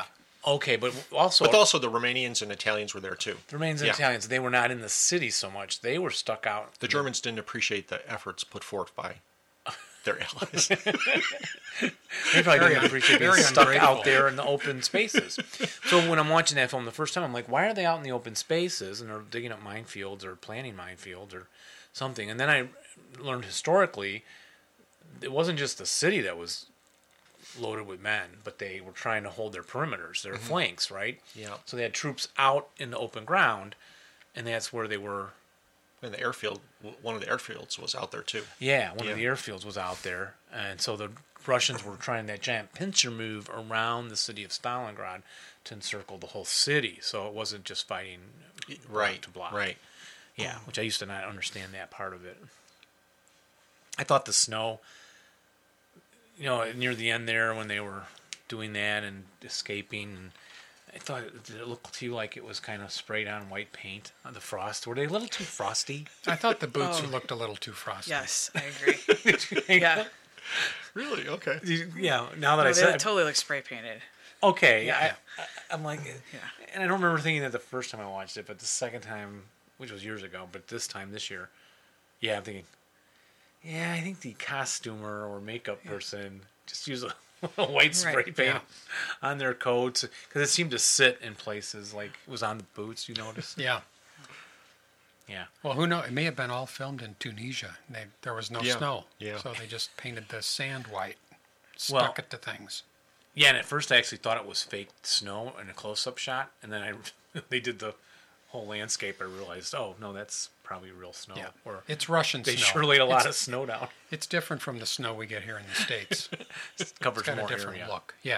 Okay, but also, But also the Romanians and Italians were there too. the Romanians and Yeah. Italians, they were not in the city so much. They were stuck out. The Germans didn't appreciate the efforts put forth by their allies. They probably Very didn't un- appreciate being very stuck ungrateful. out there in the open spaces. So when I'm watching that film the first time, I'm like, why are they out in the open spaces and they're digging up minefields or planting minefields or something? And then I learned historically, it wasn't just the city that was loaded with men, but they were trying to hold their perimeters, their flanks, right? Yeah. So they had troops out in the open ground, and that's where they were. And the airfield, one of the airfields was out there too. Yeah, one Yeah. of the airfields was out there, and so the Russians were trying that giant pincer move around the city of Stalingrad to encircle the whole city. So it wasn't just fighting block Right, to block. right. Yeah, which I used to not understand that part of it. I thought the snow, you know, near the end there when they were doing that and escaping, and I thought it, did it look to you like it was kind of sprayed on white paint on the frost? Were they a little too frosty? I thought the boots Oh. looked a little too frosty. Yes, I agree. yeah. Really? Okay. Yeah. Now that No, I they said, totally look spray painted. okay, Yeah. I, I, I'm like, Yeah. and I don't remember thinking that the first time I watched it, but the second time, which was years ago, but this time this year, yeah, I'm thinking, yeah, I think the costumer or makeup person just use a, a white spray Right, paint yeah. on their coats because it seemed to sit in places like it was on the boots. You noticed? Yeah. Yeah. Well, who knows? It may have been all filmed in Tunisia. They, there was no Yeah, snow. yeah. So they just painted the sand white, stuck Well- it to things. Yeah, and at first I actually thought it was fake snow in a close-up shot, and then I they did the whole landscape. I realized, oh no, that's probably real snow. Yeah. Or It's Russian they snow. sure laid a lot it's, of snow down. It's different from the snow we get here in the States. It covers It's got more a different area. look. Yeah.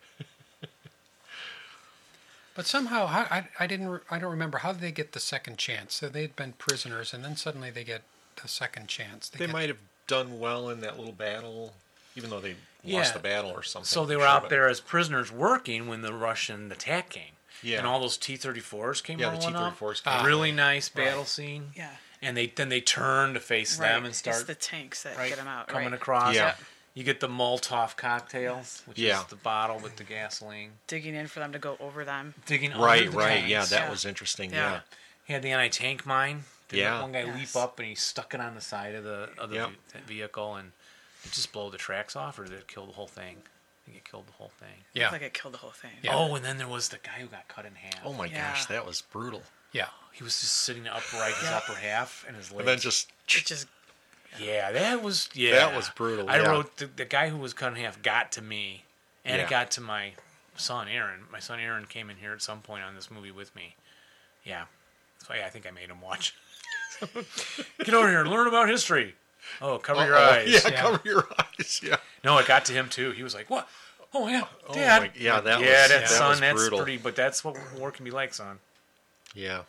But somehow, how, I, I didn't, re- I don't remember how did they get the second chance. So they'd been prisoners, and then suddenly they get the second chance. They get, might have done well in that little battle, even though they Yeah. lost the battle or something. So they were Sure, out but- there as prisoners working when the Russian attack came. Yeah. And all those T thirty-fours came Yeah, the rolling T up. thirty-fours A came. really nice battle scene. Yeah. And they then they turn to face them and It's start the tanks that right, get them out. coming right. across. Yeah. You get the Molotov cocktails, which Yeah. is the bottle with the gasoline. Digging in for them to go over them. Digging Right, under the right. tanks. Yeah, that Yeah. was interesting. Yeah. Yeah. He had the anti-tank mine. Did Yeah. One guy Yes. leap up and he stuck it on the side of the of the Yep. ve- vehicle and it just blow the tracks off, or did it kill the whole thing? I think it killed the whole thing. Yeah. Like it killed the whole thing. Yeah. Oh, and then there was the guy who got cut in half. Oh my Yeah. gosh, that was brutal. Yeah. He was just sitting upright, his Yeah. upper half, and his legs. And then just It just yeah, that was yeah. That was brutal, I yeah. wrote the, the guy who was cut in half got to me, and Yeah. it got to my son Aaron. My son Aaron came in here at some point on this movie with me. Yeah, so yeah, I think I made him watch. Get over here and learn about history. Oh, cover your Uh-oh. eyes. Yeah, Yeah. cover your eyes. Yeah. No, it got to him too. He was like, "What? Oh my god, Oh Dad!" my- yeah, that yeah, was- that's that son. was That's brutal. pretty. But that's what war can be like, son. Yeah.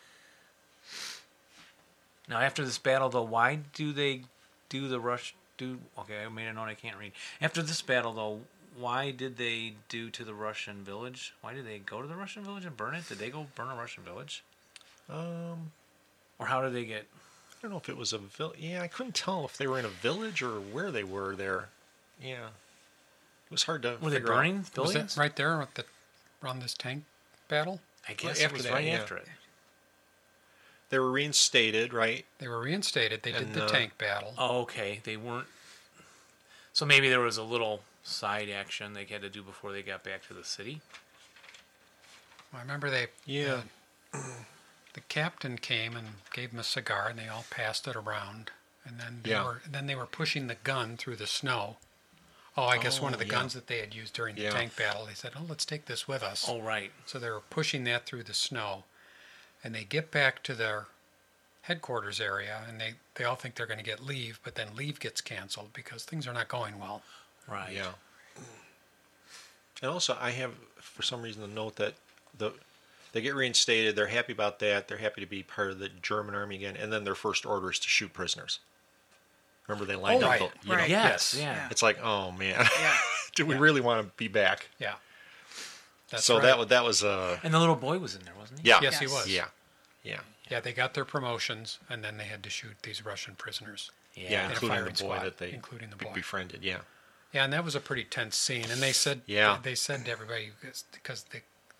Now, after this battle, though, why do they do the rush? Do okay? I made a note. I can't read. After this battle, though, why did they do to the Russian village? Why did they go to the Russian village and burn it? Did they go burn a Russian village, Um, or how did they get? I don't know if it was a village. Yeah, I couldn't tell if they were in a village or where they were there. Yeah. It was hard to Were they figure out. burning Was buildings? that right there at the, around this tank battle? I guess After it was that, right yeah. after it. They were reinstated, right? They were reinstated. They did And, the uh, tank battle. Oh, okay. They weren't. So maybe there was a little side action they had to do before they got back to the city. I remember they Yeah. the captain came and gave them a cigar, and they all passed it around. And then they Yeah. were then they were pushing the gun through the snow. Oh, I guess one of Oh, the yeah. guns that they had used during the Yeah. tank battle. They said, "Oh, let's take this with us." Oh, right. So they were pushing that through the snow, and they get back to their headquarters area, and they, they all think they're going to get leave, but then leave gets canceled because things are not going well. Right. Yeah. And also, I have, for some reason, the note that the they get reinstated. They're happy about that. They're happy to be part of the German army again. And then their first order is to shoot prisoners. Remember, they lined Oh, up. right, the, you right. know, Yes. Yes. Yeah. Yeah. It's like, oh man, yeah. do we really want to be back? Yeah. That's so right. that was that was uh And the little boy was in there, wasn't he? yeah Yes, he Yes. was. yeah yeah Yeah, they got their promotions, and then they had to shoot these Russian prisoners. Yeah. yeah, a including the firing boy squad, that they including the be- boy. befriended. Yeah, Yeah, and that was a pretty tense scene. And they said, Yeah. they said to everybody because the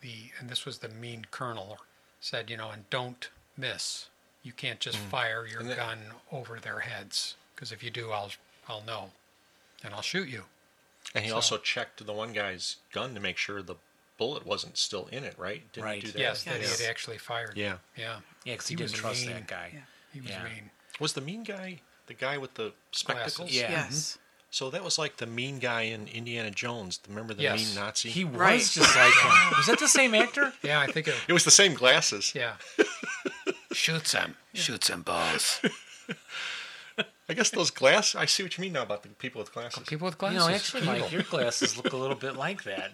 the and this was the mean colonel, said, you know, and don't miss. You can't just fire your And it- gun over their heads, because if you do, I'll I'll know, and I'll shoot you. And he So- also checked the one guy's gun to make sure the bullet wasn't still in it, right? Didn't Right. he do that? Yes, that he Yes. had actually fired. Yeah. Yeah. Yeah, because he, He didn't was trust mean. that guy. Yeah. He was Yeah. mean. Was the mean guy the guy with the spectacles? Yeah. Yes. So that was like the mean guy in Indiana Jones. Remember the Yes. mean Nazi? He was Right. just like him. Was that the same actor? Yeah, I think it. it was the same glasses. Yeah. Shoots him. Shoots him both. I guess those glass. I see what you mean now about the people with glasses. People with You glasses. know, actually, evil. Mike, your glasses look a little bit like that.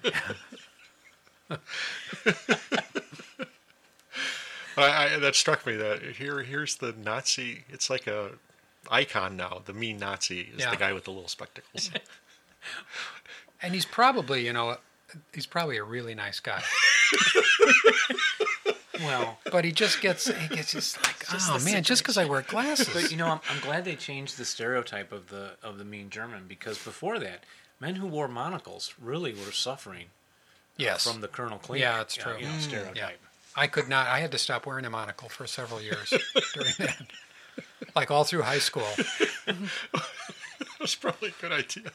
I, I, that struck me. That here, here's the Nazi. It's like a icon now. The mean Nazi is Yeah. the guy with the little spectacles. And he's probably, you know, he's probably a really nice guy. Well, But he just gets, he gets just like, Just oh the man, just because I wear glasses. but you know, I'm, I'm glad they changed the stereotype of the of the mean German, because before that, men who wore monocles really were suffering yes. from the Colonel Klink. Yeah, it's uh, true. you know, Mm, stereotype. yeah. I could not, I had to stop wearing a monocle for several years during that. Like all through high school. That's probably a good idea.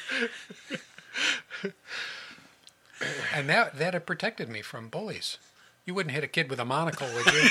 And that, that had protected me from bullies. You wouldn't hit a kid with a monocle, would you?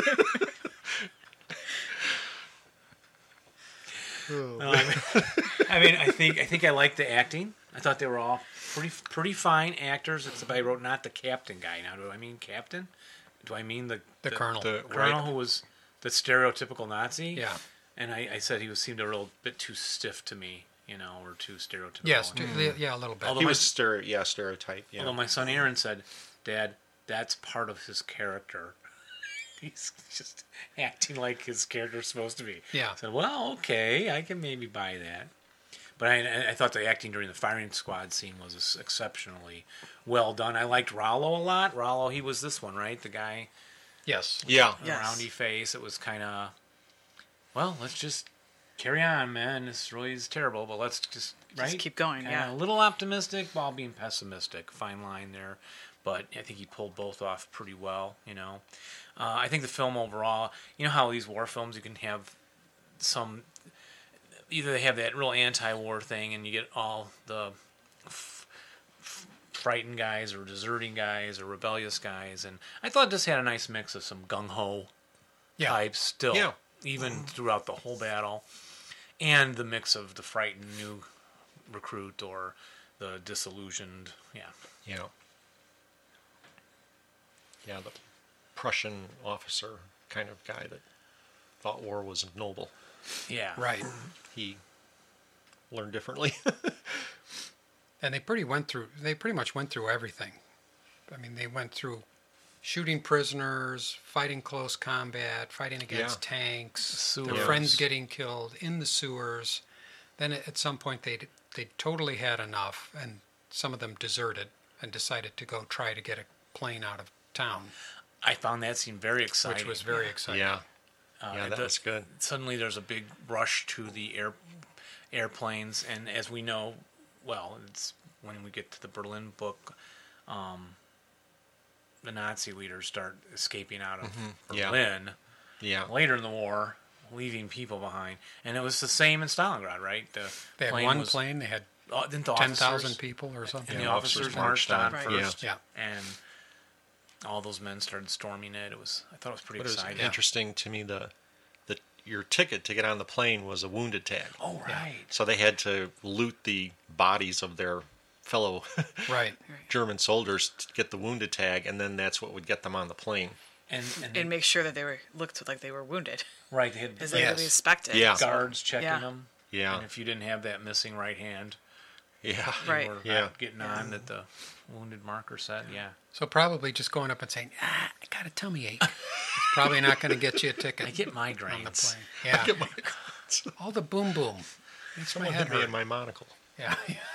I mean, I think I think I liked the acting. I thought they were all pretty pretty fine actors. Except I wrote not the captain guy. Now, do I mean captain? Do I mean the The colonel. The colonel right, who was the stereotypical Nazi? Yeah. And I, I said he was seemed a real bit too stiff to me, you know, or too stereotypical. Yes, to- yeah, a little bit. Although he my- was stereo, yeah, stereotype. Yeah. Although my son Aaron said, "Dad, that's part of his character. He's just acting like his character's supposed to be." Yeah. I said, "Well, okay, I can maybe buy that." But I, I thought the acting during the firing squad scene was exceptionally well done. I liked Rollo a lot. Rollo, he was this one, right? The guy Yes. yeah. with Yes. the roundy face. It was kind of, well, let's just carry on, man. This really is terrible, but let's just, right? keep going, Kinda yeah. A little optimistic while being pessimistic. Fine line there. But I think he pulled both off pretty well, you know. Uh, I think the film overall, you know how these war films, you can have some, either they have that real anti-war thing and you get all the f- f- frightened guys or deserting guys or rebellious guys. And I thought this had a nice mix of some gung-ho Yeah. types still, Yeah. even throughout the whole battle, and the mix of the frightened new recruit or the disillusioned, yeah. Yeah. Yeah, the Prussian officer kind of guy that thought war was noble. Yeah. Right. He learned differently. And they pretty went through. They pretty much went through everything. I mean, they went through shooting prisoners, fighting close combat, fighting against Yeah. tanks, their Sewers. friends getting killed in the sewers. Then at some point they they totally had enough, and some of them deserted and decided to go try to get a plane out of town, I found that scene very exciting. which was very exciting. yeah. Uh, Yeah, that the- was good. Suddenly, there's a big rush to the air airplanes, and as we know, well, it's when we get to the Berlin book, um, the Nazi leaders start escaping out of Yeah. Berlin Yeah. later in the war, leaving people behind, and it was the same in Stalingrad, right? The They had plane one was, plane. They had uh, didn't the ten officers- thousand people or something. and Yeah, the officers officers marched marched on on. Right. first, Yeah. and all those men started storming it. It was I thought it was pretty But it was exciting. interesting to me the the your ticket to get on the plane was a wounded tag. Oh right. So they had to loot the bodies of their fellow Right. German soldiers to get the wounded tag, and then that's what would get them on the plane. And and, And make sure that they were looked like they were wounded, right, they had as they Yes. would be expected. Yeah. So- guards checking Yeah. them. Yeah. And if you didn't have that missing right hand, Yeah. you Right. were Yeah. not getting on that the wounded marker said. Yeah. So probably just going up and saying, "Ah, I got a tummy ache." It's probably not going to get you a ticket. I get on the migraines. plane. Yeah. Get my, All the boom boom. Makes my someone head hit me hurt. in my monocle. Yeah.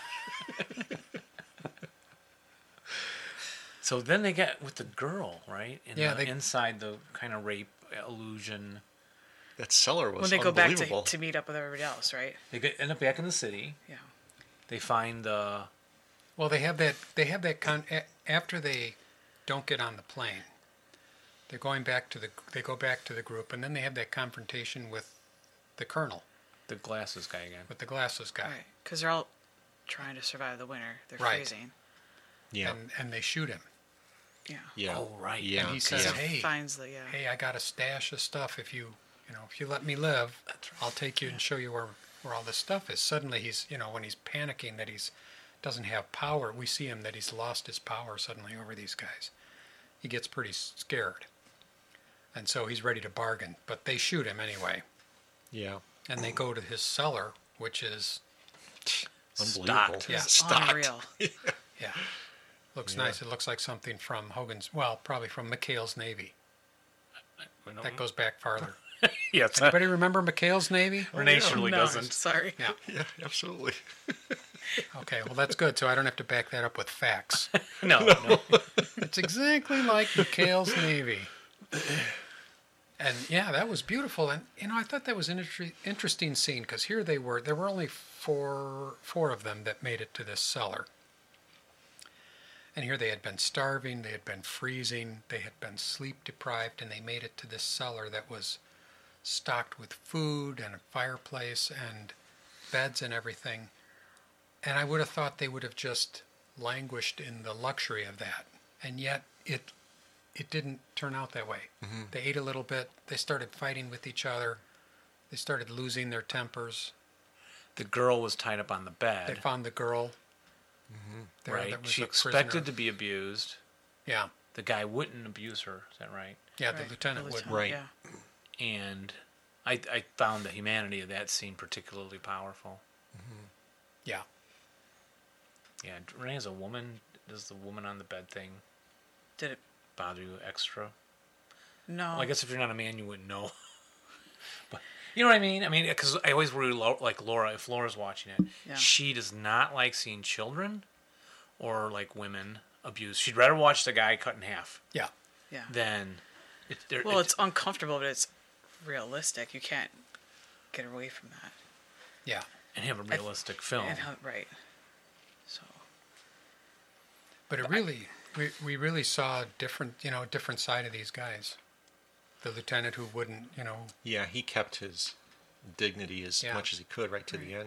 So then they get with the girl, right? In Yeah, the, they- inside the kind of rape illusion. That cellar was when they go back to, unbelievable. to meet up with everybody else, right? They get, end up back in the city. Yeah. They find the Well, they have that. They have that. Con- a- after they don't get on the plane. They're going back to the. They go back to the group, and then they have that confrontation with the colonel, The glasses guy again. with the glasses guy, Right. Because they're all trying to survive the winter. They're Right. freezing. Yeah. and and they shoot him. Yeah. yeah. Oh, right. Yeah. And he says, yeah. "Hey, Finds the yeah. hey, I got a stash of stuff. If you, you know, if you let me live, I'll take you and show you where where all this stuff is." Suddenly, he's, you know, when he's panicking that he's doesn't have power, we see him that he's lost his power suddenly over these guys. He gets pretty scared, and so he's ready to bargain. But they shoot him anyway, Yeah. and they go to his cellar, which is Unbelievable. Stocked. Yeah. It's Stocked. unreal. yeah, looks Yeah. nice. It looks like something from Hogan's. Well, probably from McHale's Navy. We don't- That goes back farther. Yes. Anybody remember McHale's Navy? Renee surely No, doesn't. Sorry. Yeah. Yeah, absolutely. Okay, well that's good. So I don't have to back that up with facts. No, no. It's exactly like McHale's Navy. And yeah, that was beautiful. And you know, I thought that was an inter- interesting scene because here they were. There were only four four of them that made it to this cellar. And here they had been starving, they had been freezing, they had been sleep deprived, and they made it to this cellar that was stocked with food and a fireplace and beds and everything. And I would have thought they would have just languished in the luxury of that. And yet it it didn't turn out that way. They ate a little bit, they started fighting with each other, they started losing their tempers. The girl was tied up on the They bed. found the girl. there Right. that was She a expected prisoner. to be abused. Yeah, The guy wouldn't abuse her. Is that right? yeah, the Right. lieutenant The would. lieutenant, Right. Yeah. And I, I found the humanity of that scene particularly powerful. Yeah. Yeah. Renee, as a woman, does the woman on the bed thing Did it? bother you extra? No. Well, I guess if you're not a man, you wouldn't know. But you know what I mean? I mean, because I always worry, Lo- like Laura, if Laura's watching it, Yeah. she does not like seeing children or like women abused. She'd rather watch the guy cut in half Yeah. Yeah. than. It, there, Well, it- it's uncomfortable, but it's realistic. You can't get away from that. Yeah. and have a realistic film. And how, right. So. But it really, we, we really saw a different, you know, different side of these guys. The lieutenant who wouldn't, you know, Yeah, he kept his dignity as Yeah. much as he could right to the end.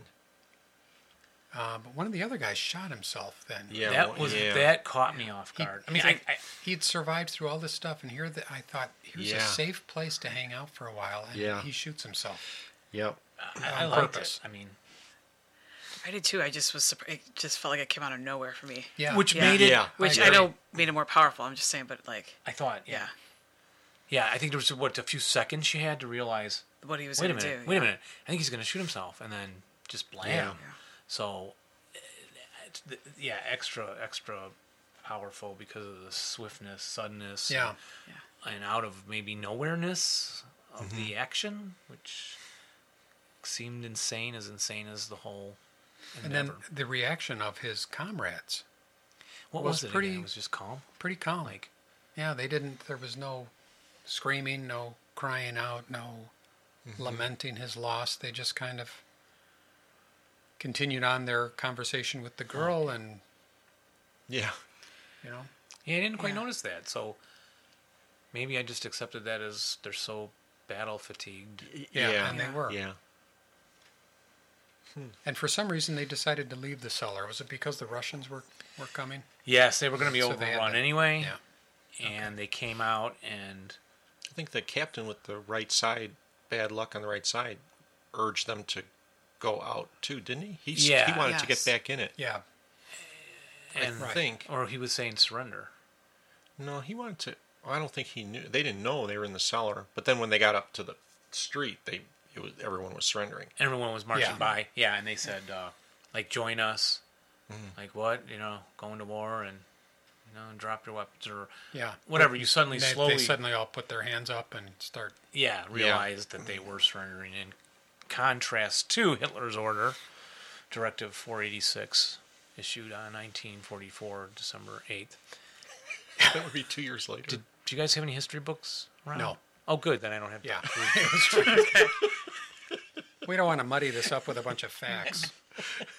uh, but one of the other guys shot himself then. Yeah, that well, was yeah. that caught me off He- guard. I mean, he's I, like- I He'd survived through all this stuff, and here the, I thought, here's a Yeah. safe place to hang out for a while, and Yeah. he shoots himself. Yep. I, I on liked purpose. it. I mean, I did too. I just was surprised. It just felt like it came out of nowhere for me. Yeah. which Yeah. made it. Yeah. Which I I, agree. know made it more powerful. I'm just saying, but like, I thought. yeah, Yeah. Yeah. I think there was what a few seconds she had to realize. what he was Wait a going to minute. do. wait yeah. a minute. I think he's going to shoot himself, and then just blam. Yeah. So, uh, it's the- yeah, extra extra powerful because of the swiftness, suddenness. Yeah. and out of maybe nowhereness of the action, which seemed insane, as insane as the whole And then endeavor. the reaction of his comrades, what was was, it pretty- again? It was just calm. pretty calm. Like, Yeah, they didn't, there was no screaming, no crying out, no lamenting his loss. They just kind of continued on their conversation with the girl, and, Yeah. you know, yeah, I didn't quite Yeah. notice that. So maybe I just accepted that as they're so battle fatigued. yeah, Yeah. and they Yeah. were. Yeah. And for some reason, they decided to leave the cellar. Was it because the Russians were, were coming? Yes, they were going to be So they had overrun to- anyway. Yeah. And they came out, and I think the captain with the right side, bad luck on the right side, urged them to go out too, didn't he? He, s- Yeah. he wanted to get Yes. back in it. Yeah. and I think. or he was saying surrender. No, he wanted to. Well, I don't think he knew. They didn't know they were in the cellar. But then when they got up to the street, they it was everyone was surrendering. Everyone was marching Yeah. by. Yeah, and they said, uh, like, join us. Like, what? You know, going to war and, you know, drop your weapons or Yeah. whatever. You suddenly They, slowly, they suddenly all put their hands up and start. yeah, realized that they were surrendering. In contrast to Hitler's order, Directive four eighty-six, issued on nineteen forty-four, December eighth. That would be two years later. Did, do you guys have any history books around? No. Oh, good. Then I don't have to. Yeah. read them. We don't want to muddy this up with a bunch of facts.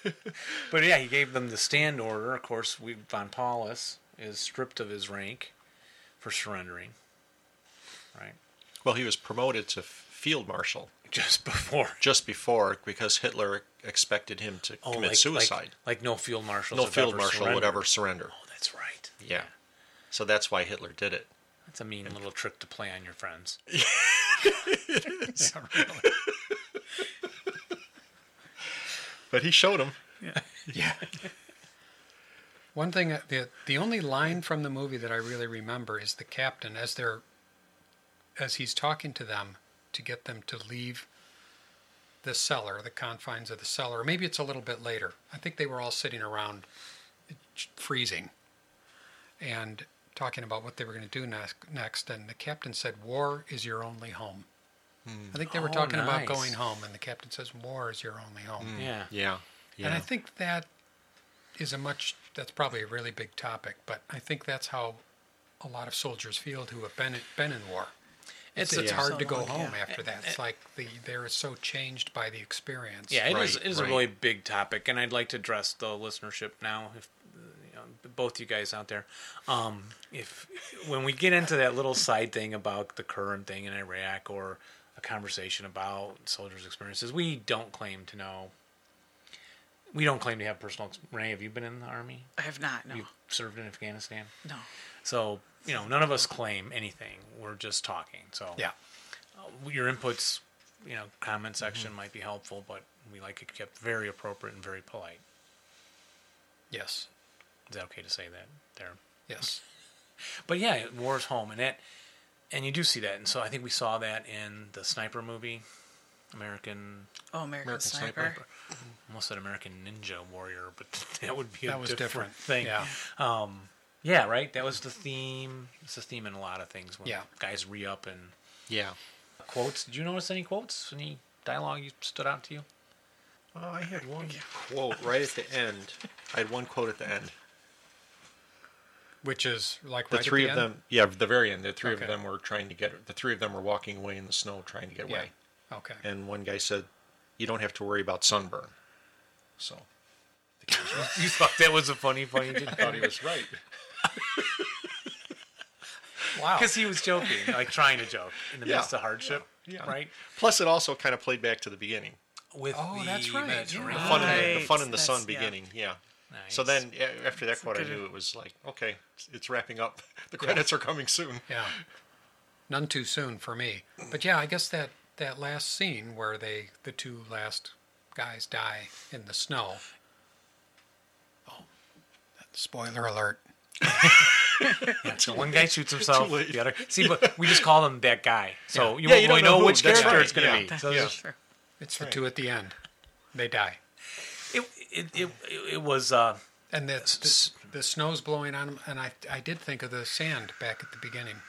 But yeah, he gave them the stand order. Of course, we, von Paulus is stripped of his rank for surrendering. Right? Well, he was promoted to field marshal Just before. just before because Hitler expected him to Oh, commit like, suicide. Like, like no field marshals. no have field ever marshal would surrendered. ever surrender. Oh, that's right. Yeah. So that's why Hitler did it. That's a mean little trick to play on your friends. Yeah, really. But he showed him. Yeah. One thing, uh, the the only line from the movie that I really remember is the captain as they're, as he's talking to them to get them to leave the cellar, the confines of the cellar. Or maybe it's a little bit later. I think they were all sitting around, freezing, and talking about what they were going to do next. Next, and the captain said, "War is your only home." I think they were Oh, talking about nice. going home, and the captain says, "War is your only home." Yeah. Yeah. Yeah. And I think that is a much, that's probably a really big topic, but I think that's how a lot of soldiers feel who have been, been in war. It's, It's- it's yeah. hard So to go long, home yeah. after that. It's like the they're so changed by the experience. Yeah, it is. Right, It is a right. really big topic, and I'd like to address the listenership now. If you know, both you guys out there, um, if when we get into that little side thing about the current thing in Iraq or a conversation about soldiers' experiences, we don't claim to know. We don't claim to have personal. ex- Renee, have you been in the army? I have not. No. You served in Afghanistan. No. So you know, none of us claim anything. We're just talking. So Yeah. uh, your inputs, you know, comment section might be helpful, but we like it kept very appropriate and very polite. Yes. Is that okay to say that there? Yes. But yeah, war's home, and that, and you do see that, and so I think we saw that in the Sniper movie, American. Oh, American, American Sniper. Sniper. Almost said American Ninja Warrior, but that would be a That was different, different. thing. Yeah. Um, yeah, right. That was the theme. It's the theme in a lot of things when Yeah. guys re up and Yeah. quotes. Did you notice any quotes? Any dialogue you stood out to you? Oh, I had one quote right at the end. I had one quote at the end. Which is like The right three at of the them, yeah, the very end. The three Okay. of them were trying to get. The three of them were walking away in the snow, trying to get Yeah. away. end? Okay. And one guy said, "You don't have to worry about sunburn." So You thought that was a funny point. I thought he was right. Wow. Because he was joking, like trying to joke in the Yeah. midst of hardship, Yeah. right? Plus, it also kind of played back to the beginning. With Oh, the that's right, Mediterranean. The fun, in the, the Right. fun in the sun That's- yeah. beginning. Yeah. Nice. So then, a- after that quote, I good- knew it was like, okay, it's- it's wrapping up. The credits are coming soon. Yeah. None too soon for me. But yeah, I guess that, that last scene where they the two last guys die in the snow. Oh, spoiler alert. So one guy shoots himself. Too late. The other, see, but we just call him that guy, so you Yeah, won't you don't really know know who. which That's character right. it's going to Yeah. be. So Yeah. it's just- Sure. It's the two at the end. They die. it, it, it, it was. Uh, And the, the, the snow's blowing on them, and I, I did think of the sand back at the beginning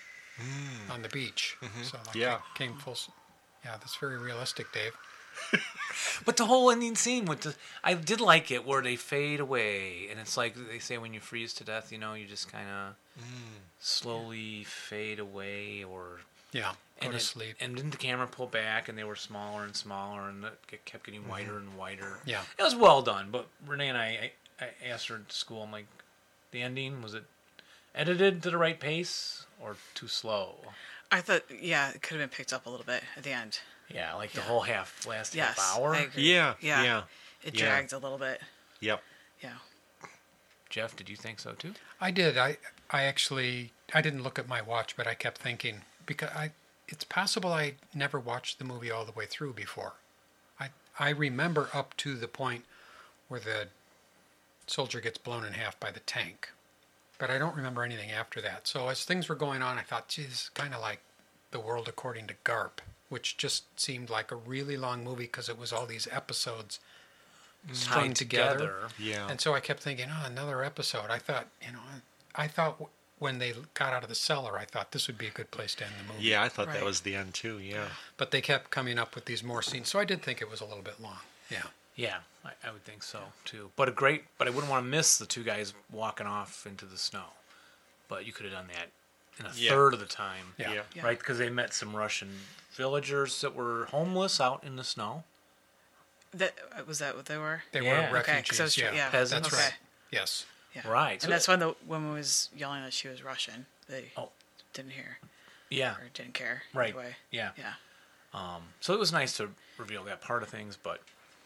on the beach. So like Yeah. it came full. s- Yeah, that's very realistic, Dave. but the whole ending scene with the, I did like it where they fade away, and it's like they say when you freeze to death, you know, you just kind of slowly fade away, or Yeah, go and to it- sleep. And didn't the camera pull back, and they were smaller and smaller, and it kept getting whiter and whiter. Yeah. It was well done. But Renee and I, I, I asked her at school, I'm like, the ending, was it edited to the right pace or too slow? I thought, yeah, it could have been picked up a little bit at the end. Yeah, like the whole half last Yes, half hour. I agree. Yeah. Yeah. Yeah. It Yeah. dragged a little bit. Yep. Yeah. Jeff, did you think so too? I did. I I actually I didn't look at my watch, but I kept thinking because I it's possible I never watched the movie all the way through before. I I remember up to the point where the soldier gets blown in half by the tank, but I don't remember anything after that. So as things were going on, I thought, geez, kind of like The World According to Garp, which just seemed like a really long movie because it was all these episodes strung Tied together. together. Yeah. And so I kept thinking, oh, another episode. I thought, you know, I, I thought w- when they got out of the cellar, I thought this would be a good place to end the movie. Yeah, I thought Right. that was the end too. Yeah. But they kept coming up with these more scenes, so I did think it was a little bit long. Yeah. Yeah, I, I would think so too. But a great, but I wouldn't want to miss the two guys walking off into the snow. But you could have done that in a Yeah. third of the time, Yeah. Yeah. Yeah. right? Because they met some Russian villagers that were homeless out in the snow. That uh, was that what they were? They Yeah. were Okay, refugees. 'cause I was tr- yeah, yeah. Peasants. That's Okay. right. Yes. Yeah. Right, so And that's that- when the woman was yelling that she was Russian. they Oh. didn't hear Yeah. or didn't care. Right. Either way. Yeah. Yeah. So it was nice to reveal that part of things, but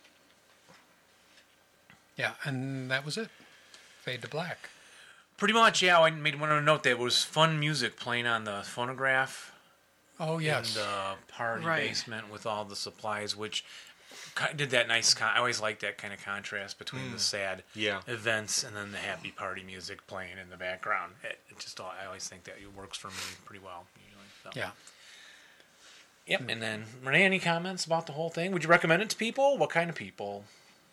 Yeah, and that was it. Fade to black. pretty much, yeah. I made one other note that it was fun music playing on the phonograph Oh, yes. in the party Right. basement with all the supplies, which ki- did that nice. Con- I always like that kind of contrast between the sad Yeah. events and then the happy party music playing in the background. It, it just, all- I always think that it works for me pretty well. Usually, so. Yeah. Yep. And then Renee, any comments about the whole thing? Would you recommend it to people? What kind of people?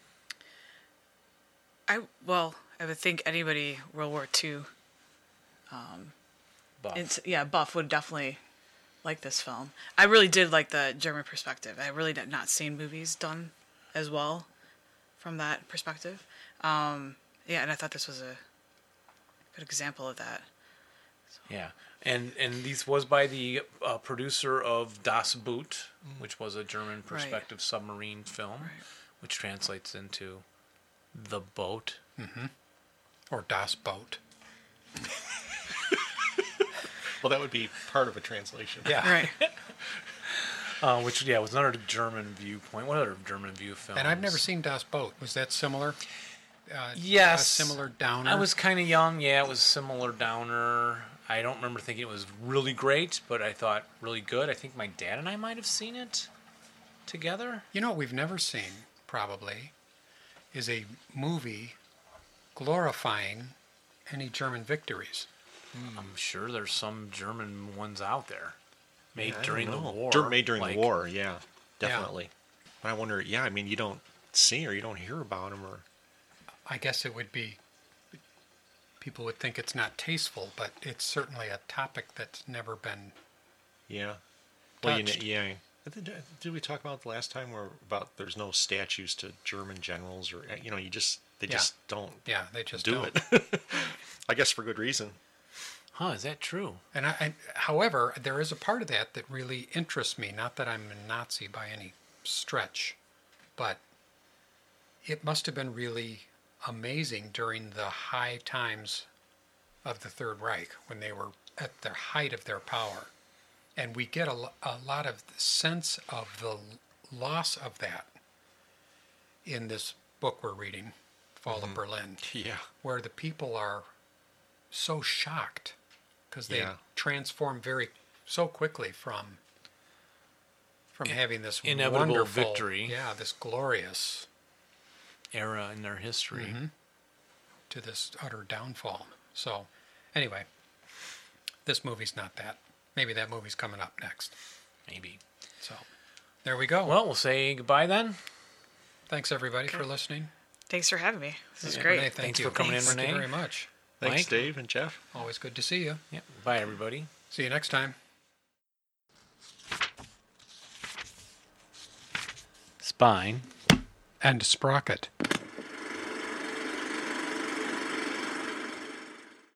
I well, I would think anybody World War Two, Buff. it's, yeah, buff would definitely like this film. I really did like the German perspective. I really did not seen movies done as well from that perspective. Um, yeah, and I thought this was a good example of that. Yeah, and and this was by the uh, producer of Das Boot, which was a German perspective submarine film, Right. which translates into the boat. Or Das Boat. Well, that would be part of a translation. Yeah. Right. Uh, which yeah was another German viewpoint. What other German view film? And I've never seen Das Boot. Was that similar? Uh, Yes, a similar downer. I was kind of young. Yeah, it was similar downer. I don't remember thinking it was really great, but I thought really good. I think my dad and I might have seen it together. You know what we've never seen, probably, is a movie glorifying any German victories. I'm sure there's some German ones out there made I don't during the know. war. Dur- made during like- the war, yeah, definitely. But I wonder, yeah, I mean, you don't see or you don't hear about them, or I guess it would be, people would think it's not tasteful, but it's certainly a topic that's never been. yeah, well, you Touched. know, yeah. Did, did we talk about the last time where about there's no statues to German generals, or you know, you just they Yeah. just don't Yeah, they just do don't. it. I guess for good reason. Huh, is that true? And I, I, however, there is a part of that that really interests me. Not that I'm a Nazi by any stretch, but it must have been really amazing during the high times of the Third Reich when they were at the height of their power. And we get a, lo- a lot of the sense of the l- loss of that in this book we're reading, Fall of Berlin, Yeah, where the people are so shocked because they Yeah. transform very so quickly from from having this inevitable wonderful victory. yeah, this glorious, Era in their history. to this utter downfall. So, anyway, this movie's not that. Maybe that movie's coming up next. Maybe. So, there we go. Well, we'll say goodbye then. Thanks everybody for listening. Thanks for having me. This is Yeah, great. Renee, thank Thanks you. for coming in, Thank Renee. you very much. thanks, Mike? Dave and Jeff. Always good to see you. Yep. Bye, everybody. See you next time. Spine. And Sprocket.